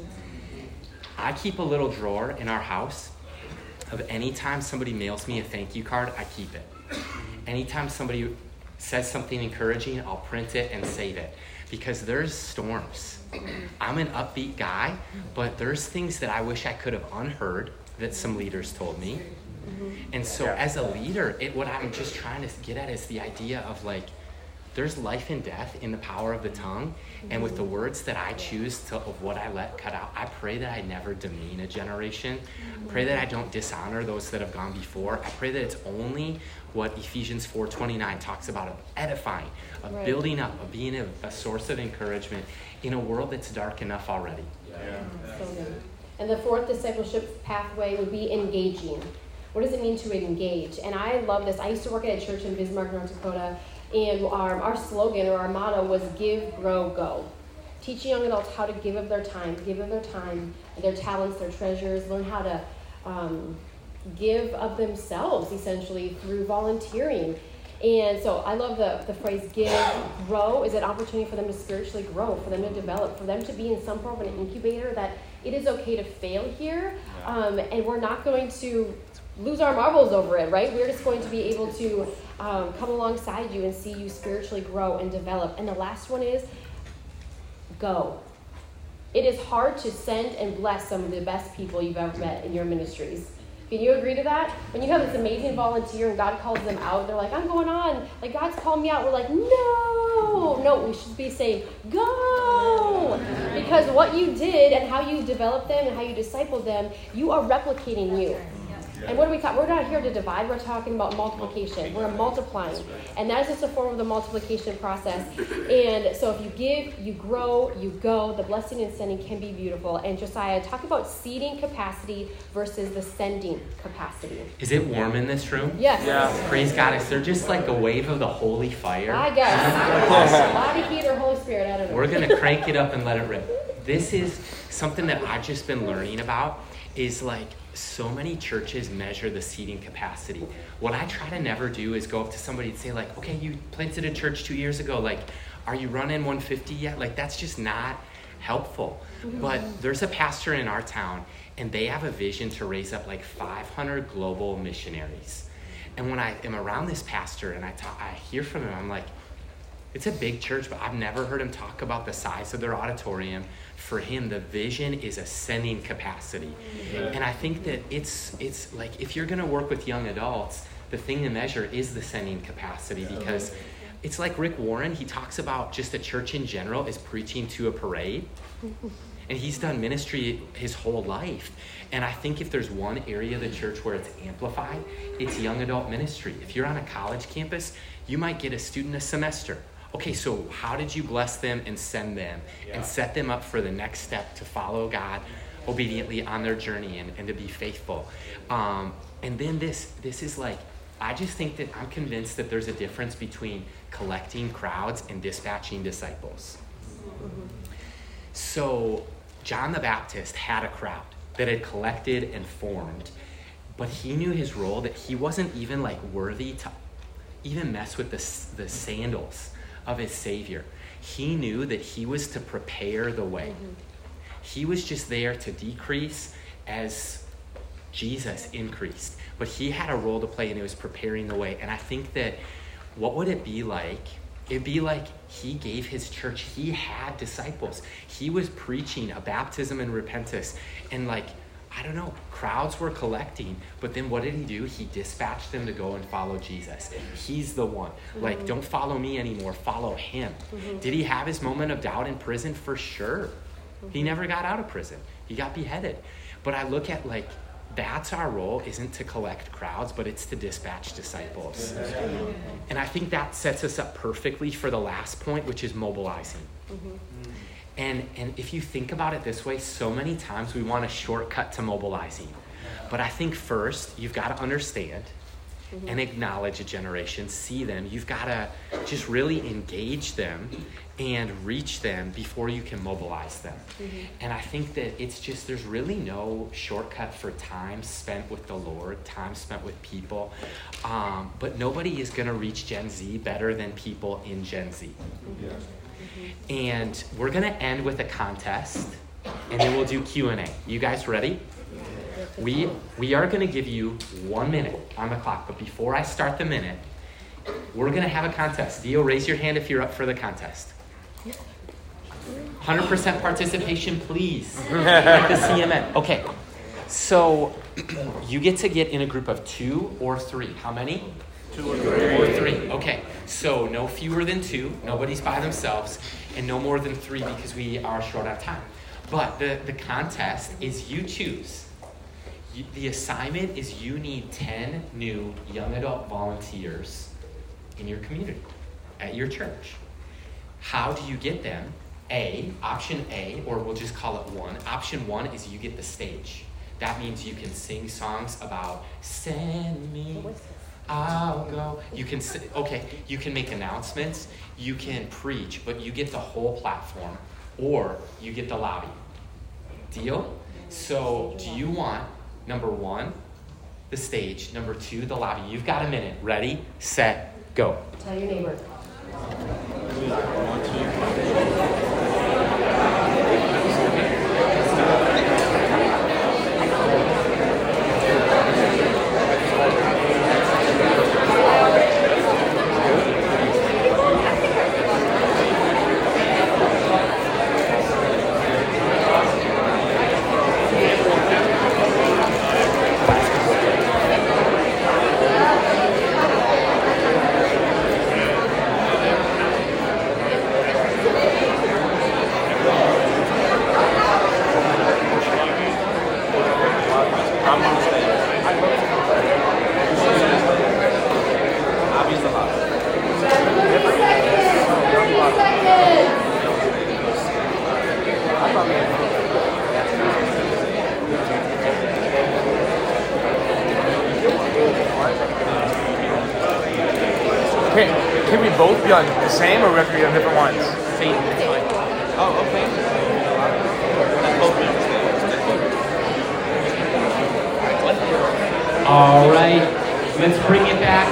I keep a little drawer in our house of anytime somebody mails me a thank you card, I keep it. Anytime somebody says something encouraging, I'll print it and save it. because there's storms. I'm an upbeat guy, but there's things that I wish I could have unheard that some leaders told me. And so as a leader, what I'm just trying to get at is the idea of like, there's life and death in the power of the tongue. And with the words that I choose of what I let cut out, I pray that I never demean a generation. I pray that I don't dishonor those that have gone before. I pray that it's only what Ephesians 4:29 talks about, of edifying, of building up, of being a source of encouragement in a world that's dark enough already. So good. And the fourth discipleship pathway would be engaging. What does it mean to engage? And I love this. I used to work at a church in Bismarck, North Dakota, and our slogan or our motto was give, grow, go. Teaching young adults how to give of their time, their talents, their treasures, learn how to give of themselves, essentially, through volunteering. And so I love the phrase give, grow is an opportunity for them to spiritually grow, for them to develop, for them to be in some form of an incubator, that it is okay to fail here, and we're not going to lose our marbles over it, right? We're just going to be able to come alongside you and see you spiritually grow and develop. And the last one is go. It is hard to send and bless some of the best people you've ever met in your ministries. Can you agree to that? When you have this amazing volunteer and God calls them out, they're like, I'm going on. Like, God's called me out. We're like, no, we should be saying, go. Because what you did and how you developed them and how you discipled them, you are replicating you. And what do we talk? We're not here to divide. We're talking about multiplication. We're multiplying. And that is just a form of the multiplication process. And so if you give, you grow, you go. The blessing and sending can be beautiful. And Josiah, talk about seeding capacity versus the sending capacity. Is it warm in this room? Yes. Yeah. Praise God. Is there just like a wave of the holy fire? I guess. Body heat or Holy Spirit, I don't know. We're going to crank it up and let it rip. This is something that I've just been learning about, is like, so many churches measure the seating capacity. What I try to never do is go up to somebody and say like, okay, you planted a church 2 years ago. Like, are you running 150 yet? Like, that's just not helpful. But there's a pastor in our town, and they have a vision to raise up like 500 global missionaries. And when I am around this pastor and I hear from him, I'm like, it's a big church, but I've never heard him talk about the size of their auditorium. For him, the vision is a sending capacity. And I think that it's like, if you're going to work with young adults, the thing to measure is the sending capacity, because it's like Rick Warren, he talks about just the church in general is preaching to a parade. And he's done ministry his whole life. And I think if there's one area of the church where it's amplified, it's young adult ministry. If you're on a college campus, you might get a student a semester. Okay, so how did you bless them and send them and set them up for the next step to follow God obediently on their journey and to be faithful? And then this is like, I just think that I'm convinced that there's a difference between collecting crowds and dispatching disciples. So John the Baptist had a crowd that had collected and formed, but he knew his role, that he wasn't even like worthy to even mess with the sandals of his Savior. He knew that he was to prepare the way. He was just there to decrease as Jesus increased. But he had a role to play, and it was preparing the way. And I think that, what would it be like? It'd be like he gave his church, he had disciples. He was preaching a baptism and repentance. And like, I don't know, crowds were collecting, but then what did he do? He dispatched them to go and follow Jesus. He's the one. Like, don't follow me anymore, follow him. Did he have his moment of doubt in prison? For sure. He never got out of prison. He got beheaded. But I look at like, that's our role, isn't to collect crowds, but it's to dispatch disciples. And I think that sets us up perfectly for the last point, which is mobilizing. And if you think about it this way, so many times we want a shortcut to mobilizing. But I think first, you've got to understand and acknowledge a generation, see them. You've got to just really engage them and reach them before you can mobilize them. And I think that it's just, there's really no shortcut for time spent with the Lord, time spent with people. But nobody is going to reach Gen Z better than people in Gen Z. And we're going to end with a contest, and then we'll do Q&A. You guys ready? We are going to give you 1 minute on the clock, but before I start the minute, we're going to have a contest. Dio, raise your hand if you're up for the contest. 100% participation, please. At the CMN. Okay. So you get in a group of 2 or 3. How many? 2 or 3. Okay. So no fewer than 2. Nobody's by themselves. And no more than 3 because we are short on time. But the contest is you choose. The assignment is you need 10 new young adult volunteers in your community, at your church. How do you get them? Option A, or we'll just call it 1. Option 1 is you get the stage. That means you can sing songs about send me, I'll go. You can make announcements, you can preach, but you get the whole platform, or you get the lobby. Deal? So do you want, number 1, the stage, number 2, the lobby? You've got a minute. Ready, set, go. Tell your neighbor. Can we both be on the same, or we have to be on different ones? Same. Oh, okay. All right, let's bring it back.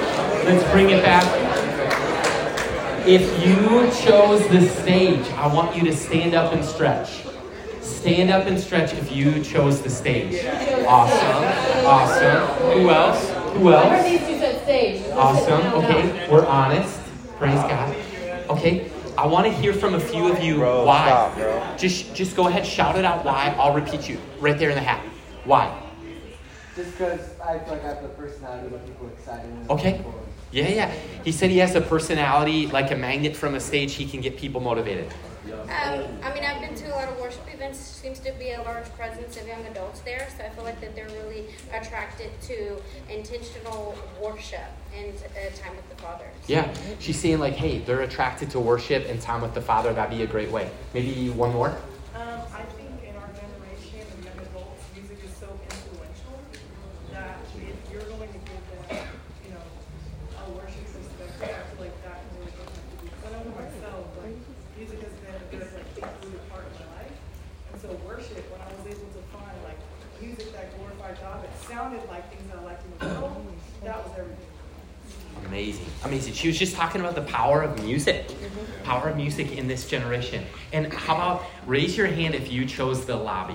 If you chose the stage, I want you to stand up and stretch. Stand up and stretch if you chose the stage. Awesome. Who else? I heard these two said stage. Awesome. Okay, we're honest. Praise God. Okay, I want to hear from a few of you why. Stop, bro. Just go ahead, shout it out why. I'll repeat you right there in the hat. Why? Just because I feel like I have the personality to get people excited. Okay. Yeah. He said he has a personality like a magnet from a stage. He can get people motivated. I've been to a lot of worship events. Seems to be a large presence of young adults there, so I feel like that they're really attracted to intentional worship and time with the Father. Yeah, she's saying like, hey, they're attracted to worship and time with the Father. That'd be a great way. Maybe one more? I think in our generation of young adults, music is so influential that if you're going to give them, a worship perspective, I feel like that can really impact people. I know for myself, like, music has been a very deep-rooted part of my life. And so worship, when I was able to find music that glorified God, that sounded like things that I liked in the world, that was everything. Amazing. She was just talking about the power of music. Power of music in this generation. And how about raise your hand if you chose the lobby?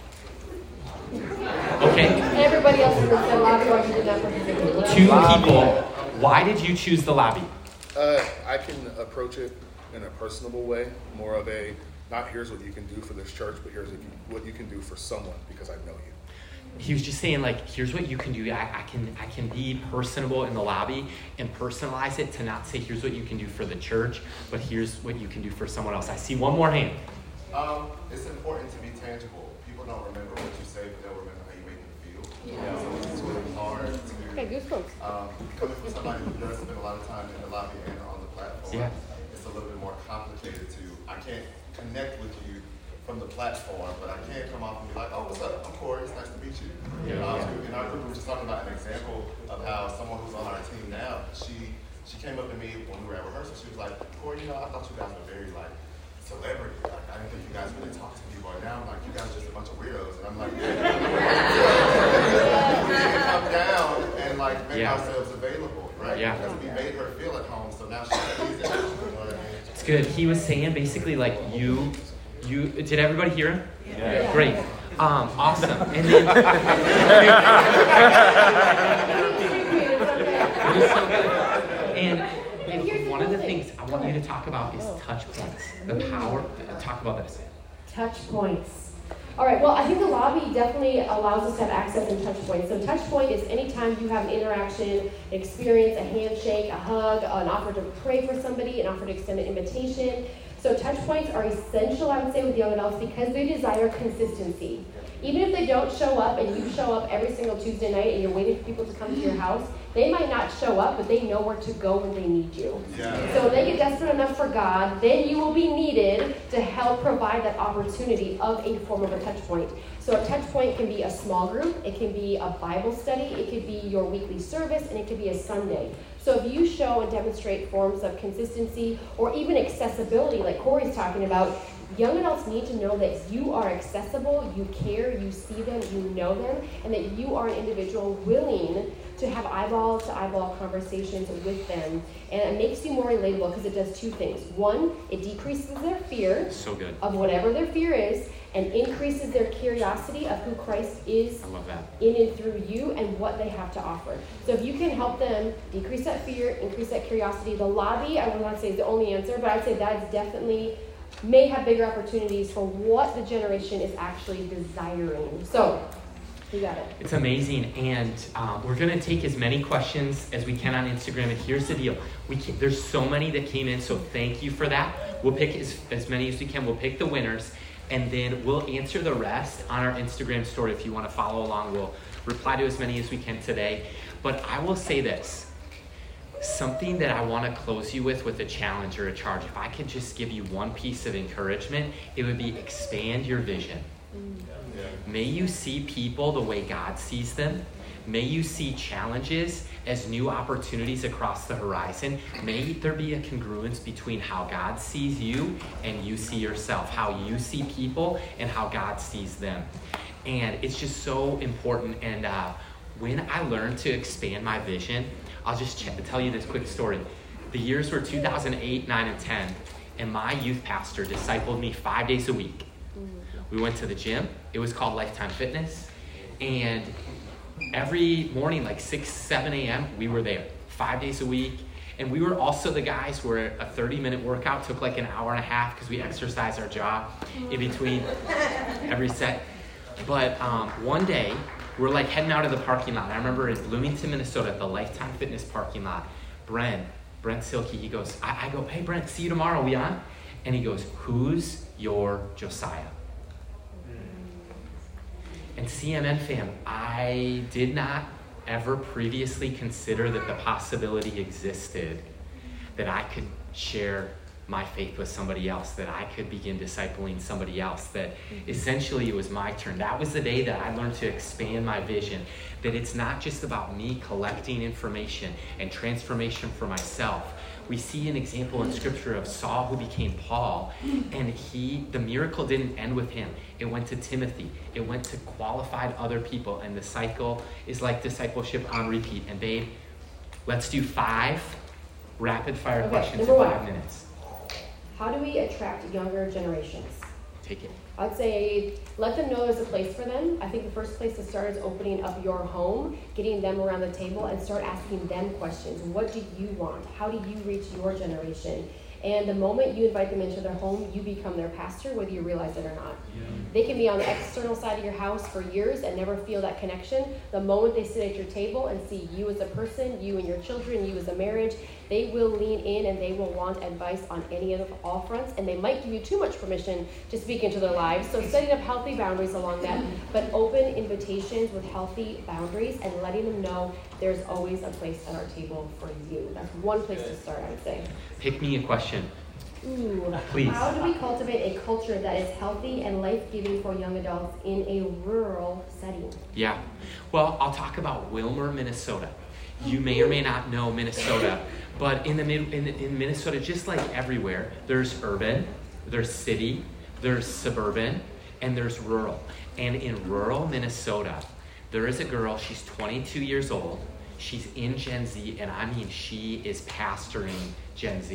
Okay. Everybody else in the lobby wants you to not participate. 2 people. Why did you choose the lobby? I can approach it in a personable way, more of a, not here's what you can do for this church, but here's what you can do for someone because I know you. He was just saying here's what you can do. I can be personable in the lobby and personalize it to not say here's what you can do for the church, but here's what you can do for someone else. I see one more hand. It's important to be tangible. People don't remember what you say, but they'll remember how you make them feel. Yeah. So it's really hard to goosebumps. Coming from somebody who does spend a lot of time in the lobby and on the platform. Yeah. It's a little bit more complicated I can't connect with you from the platform, but I can come off and be like, oh, what's up? I'm Corey. It's nice to meet you. In our group, we were just talking about an example of how someone who's on our team now, she came up to me when we were at rehearsal. She was like, Corey, I thought you guys were very celebrity. I didn't think you guys really talk to people. And now I'm like, you guys are just a bunch of weirdos. And I'm like, we can come down and make ourselves available, right? Yeah. Because we made her feel at home, so now she's pleased. You know what I mean? It's good. He was saying basically you did everybody hear him? Yeah. Great. Awesome. And then and one of the things I want you to talk about is touch points. The power, talk about this. Touch points. All right, well, I think the lobby definitely allows us to have access and touch points. So touch point is anytime you have an interaction, experience, a handshake, a hug, an offer to pray for somebody, an offer to extend an invitation. So touch points are essential, I would say, with young adults because they desire consistency. Even if they don't show up and you show up every single Tuesday night and you're waiting for people to come to your house, they might not show up, but they know where to go when they need you. Yeah. So when they get desperate enough for God, then you will be needed to help provide that opportunity of a form of a touch point. So a touch point can be a small group, it can be a Bible study, it could be your weekly service, and it could be a Sunday. So if you show and demonstrate forms of consistency or even accessibility, like Corey's talking about, young adults need to know that you are accessible, you care, you see them, you know them, and that you are an individual willing to have eyeball-to-eyeball conversations with them. And it makes you more relatable because it does two things. One, it decreases their fear of whatever their fear is and increases their curiosity of who Christ is in and through you and what they have to offer. So if you can help them decrease that fear, increase that curiosity, the lobby, I would not say is the only answer, but I'd say that is definitely may have bigger opportunities for what the generation is actually desiring. So, you got it. It's amazing, and we're going to take as many questions as we can on Instagram, and here's the deal. There's so many that came in, so thank you for that. We'll pick as many as we can. We'll pick the winners, and then we'll answer the rest on our Instagram story. If you want to follow along, we'll reply to as many as we can today. But I will say this. Something that I want to close you with a challenge or a charge. If I could just give you one piece of encouragement, it would be expand your vision. May you see people the way God sees them. May you see challenges as new opportunities across the horizon. May there be a congruence between how God sees you and you see yourself, how you see people and how God sees them. And it's just so important. And when I learned to expand my vision, I'll just tell you this quick story. The years were 2008, 9, and 10, and my youth pastor discipled me 5 days a week. We went to the gym. It was called Lifetime Fitness. And every morning, like 6, 7 a.m., we were there 5 days a week. And we were also the guys where a 30-minute workout took like an hour and a half because we exercised our jaw in between every set. But one day, we're like heading out of the parking lot. I remember in Bloomington, Minnesota, at the Lifetime Fitness parking lot, Brent Silke, he goes, I go, hey Brent, see you tomorrow, we on? And he goes, who's your Josiah? And CMN fam, I did not ever previously consider that the possibility existed that I could share my faith with somebody else, that I could begin discipling somebody else, that essentially it was my turn. That was the day that I learned to expand my vision, that it's not just about me collecting information and transformation for myself. We see an example in Scripture of Saul who became Paul, and the miracle didn't end with him. It went to Timothy. It went to qualified other people, and the cycle is like discipleship on repeat. And babe, let's do 5 rapid-fire questions in 5 minutes. How do we attract younger generations? Take it. I'd say let them know there's a place for them. I think the first place to start is opening up your home, getting them around the table, and start asking them questions. What do you want? How do you reach your generation? And the moment you invite them into their home, you become their pastor, whether you realize it or not. Yeah. They can be on the external side of your house for years and never feel that connection. The moment they sit at your table and see you as a person, you and your children, you as a marriage, they will lean in and they will want advice on any of all fronts, and they might give you too much permission to speak into their lives. So setting up healthy boundaries along that, but open invitations with healthy boundaries and letting them know there's always a place at our table for you. That's one place to start, I would say. Pick me a question. Ooh, please. How do we cultivate a culture that is healthy and life-giving for young adults in a rural setting? Yeah. Well, I'll talk about Wilmer, Minnesota. You may or may not know Minnesota, but in Minnesota, just like everywhere, there's urban, there's city, there's suburban, and there's rural. And in rural Minnesota, there is a girl, she's 22 years old, she's in Gen Z, and I mean she is pastoring Gen Z.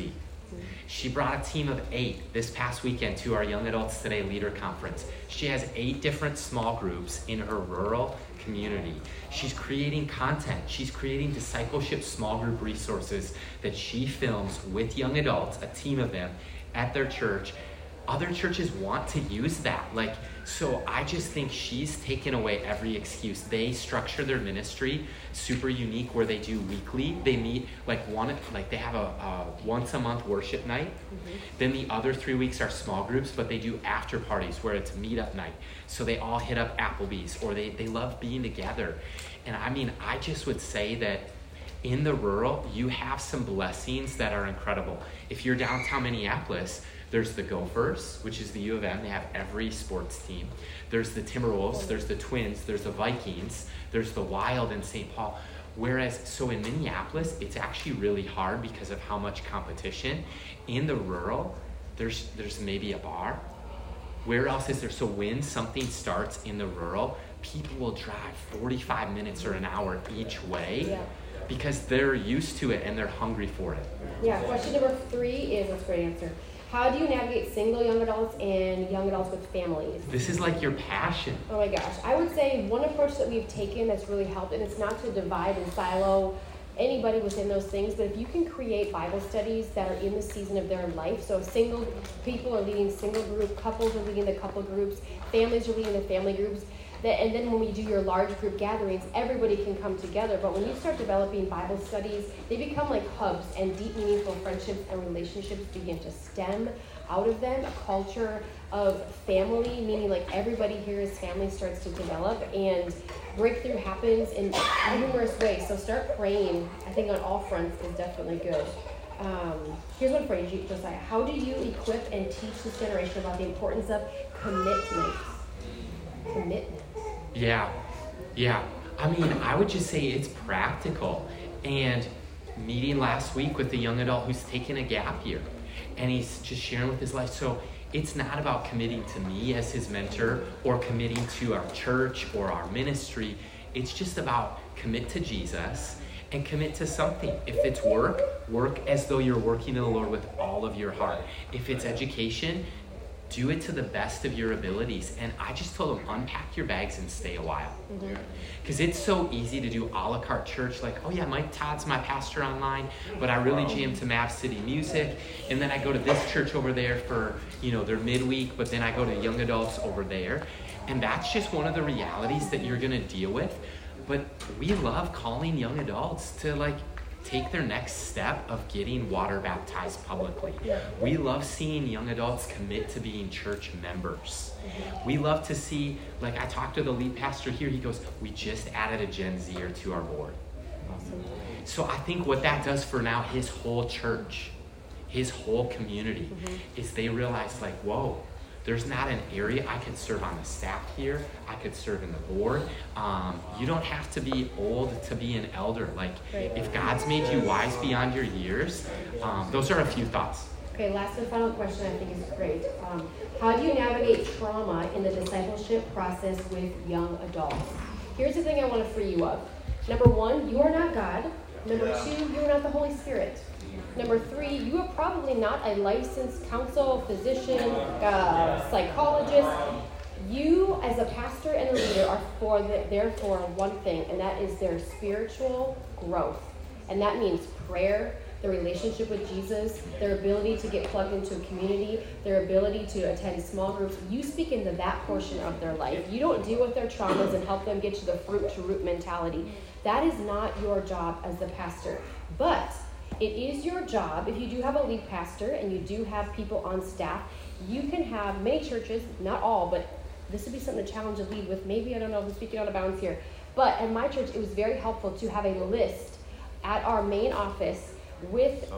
She brought a team of 8 this past weekend to our Young Adults Today Leader Conference. She has 8 different small groups in her rural community. She's creating content. She's creating discipleship small group resources that she films with young adults, a team of them, at their church. Other churches want to use that. So I just think she's taken away every excuse. They structure their ministry super unique where they do weekly. They meet they have a once a month worship night. Then the other 3 weeks are small groups, but they do after parties where it's meetup night. So they all hit up Applebee's, or they love being together. And I mean, I just would say that in the rural, you have some blessings that are incredible. If you're downtown Minneapolis, there's the Gophers, which is the U of M. They have every sports team. There's the Timberwolves. There's the Twins. There's the Vikings. There's the Wild in St. Paul. So in Minneapolis, it's actually really hard because of how much competition. In the rural, there's maybe a bar. Where else is there? So when something starts in the rural, people will drive 45 minutes or an hour each way because they're used to it and they're hungry for it. Yeah, question number 3 is, that's a great answer. How do you navigate single young adults and young adults with families? This is like your passion. Oh my gosh. I would say one approach that we've taken that's really helped, and it's not to divide and silo anybody within those things, but if you can create Bible studies that are in the season of their life, so single people are leading single group, couples are leading the couple groups, families are leading the family groups, and then when we do your large group gatherings, everybody can come together. But when you start developing Bible studies, they become like hubs, and deep, meaningful friendships and relationships begin to stem out of them. A culture of family, meaning like everybody here as family, starts to develop, and breakthrough happens in numerous ways. So start praying, I think, on all fronts is definitely good. Here's one for you, Josiah. How do you equip and teach this generation about the importance of commitment? Yeah. I mean, I would just say it's practical. And meeting last week with a young adult who's taken a gap year, and he's just sharing with his life. So it's not about committing to me as his mentor or committing to our church or our ministry. It's just about commit to Jesus and commit to something. If it's work as though you're working in the Lord with all of your heart. If it's education, do it to the best of your abilities. And I just told him, unpack your bags and stay a while. Because it's so easy to do a la carte church, like, oh yeah, Mike Todd's my pastor online, but I really jam to Mav City music. And then I go to this church over there for, their midweek, but then I go to young adults over there. And that's just one of the realities that you're going to deal with. But we love calling young adults to take their next step of getting water baptized publicly. We love seeing young adults commit to being church members. We love to see, I talked to the lead pastor here, he goes, we just added a Gen Zer to our board. Awesome. So I think what that does for now his whole church, his whole community, is they realize whoa, there's not an area I could serve on the staff here. I could serve in the board. You don't have to be old to be an elder. If God's made you wise beyond your years, those are a few thoughts. Okay, last and final question I think is great. How do you navigate trauma in the discipleship process with young adults? Here's the thing I want to free you of. Number 1, you are not God. Number 2, you are not the Holy Spirit. Number 3, you are probably not a licensed counsel, physician, psychologist. You, as a pastor and a leader, are there for one thing, and that is their spiritual growth. And that means prayer, their relationship with Jesus, their ability to get plugged into a community, their ability to attend small groups. You speak into that portion of their life. You don't deal with their traumas and help them get to the fruit-to-root mentality. That is not your job as the pastor. But it is your job, if you do have a lead pastor and you do have people on staff, you can have many churches, not all, but this would be something to challenge a lead with. Maybe, I don't know if I'm speaking out of bounds here, but at my church, it was very helpful to have a list at our main office with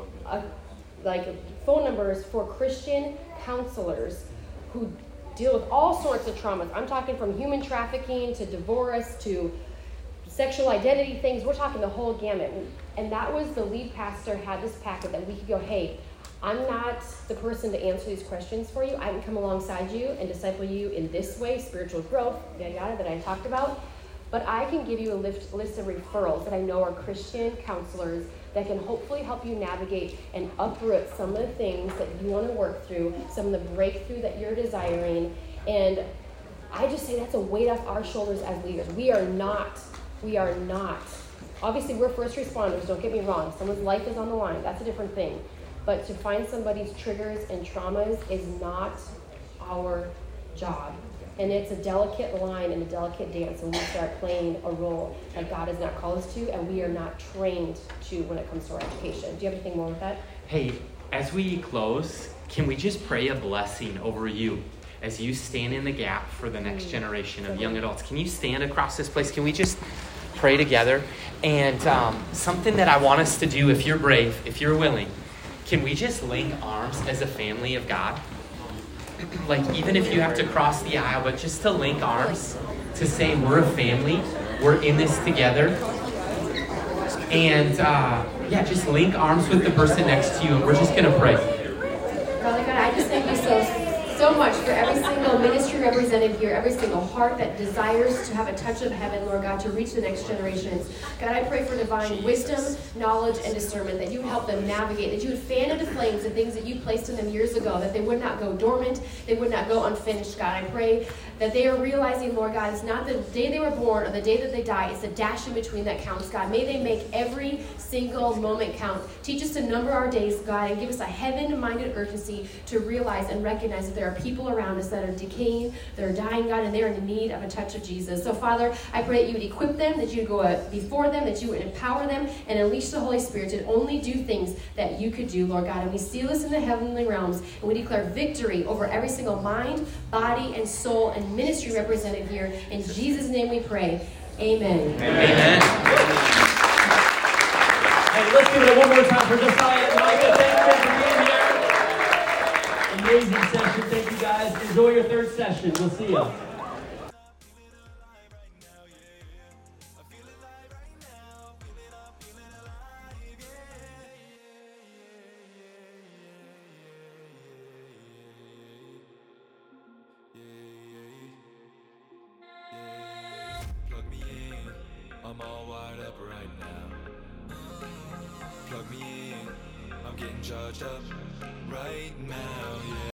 phone numbers for Christian counselors who deal with all sorts of traumas. I'm talking from human trafficking to divorce to sexual identity things. We're talking the whole gamut. And that was the lead pastor had this packet that we could go, hey, I'm not the person to answer these questions for you. I can come alongside you and disciple you in this way, spiritual growth, yada, yada, that I talked about. But I can give you a list of referrals that I know are Christian counselors that can hopefully help you navigate and uproot some of the things that you want to work through, some of the breakthrough that you're desiring. And I just say that's a weight off our shoulders as leaders. We are not. Obviously, we're first responders, don't get me wrong. Someone's life is on the line. That's a different thing. But to find somebody's triggers and traumas is not our job. And it's a delicate line and a delicate dance when we start playing a role that God has not called us to and we are not trained to when it comes to our education. Do you have anything more with that? Hey, as we close, can we just pray a blessing over you as you stand in the gap for the next generation of young adults? Can you stand across this place? Can we just pray together? And something that I want us to do, if you're brave, if you're willing, can we just link arms as a family of God? Like, even if you have to cross the aisle, but just to link arms, to say we're a family, we're in this together. And just link arms with the person next to you, and we're just going to pray. Father God, I just thank you so much for every single ministry represented here, every single heart that desires to have a touch of heaven, Lord God, to reach the next generations. God, I pray for divine wisdom, knowledge, and discernment, that you would help them navigate, that you would fan into flames the things that you placed in them years ago, that they would not go dormant, they would not go unfinished, God. I pray that they are realizing, Lord God, it's not the day they were born or the day that they die, it's the dash in between that counts, God. May they make every single moment count. Teach us to number our days, God, and give us a heaven-minded urgency to realize and recognize that there are people around us that are decaying, that are dying, God, and they're in need of a touch of Jesus. So, Father, I pray that you would equip them, that you would go before them, that you would empower them, and unleash the Holy Spirit to only do things that you could do, Lord God. And we seal this in the heavenly realms, and we declare victory over every single mind, body, and soul, and ministry represented here. In Jesus' name we pray. Amen. Amen. Hey, let's give it one more time for Josiah and Micah. Thank you for being here. Amazing session. Thank you, guys. Enjoy your third session. We'll see you. I'm all wired up right now. Plug me in, I'm getting charged up right now, yeah.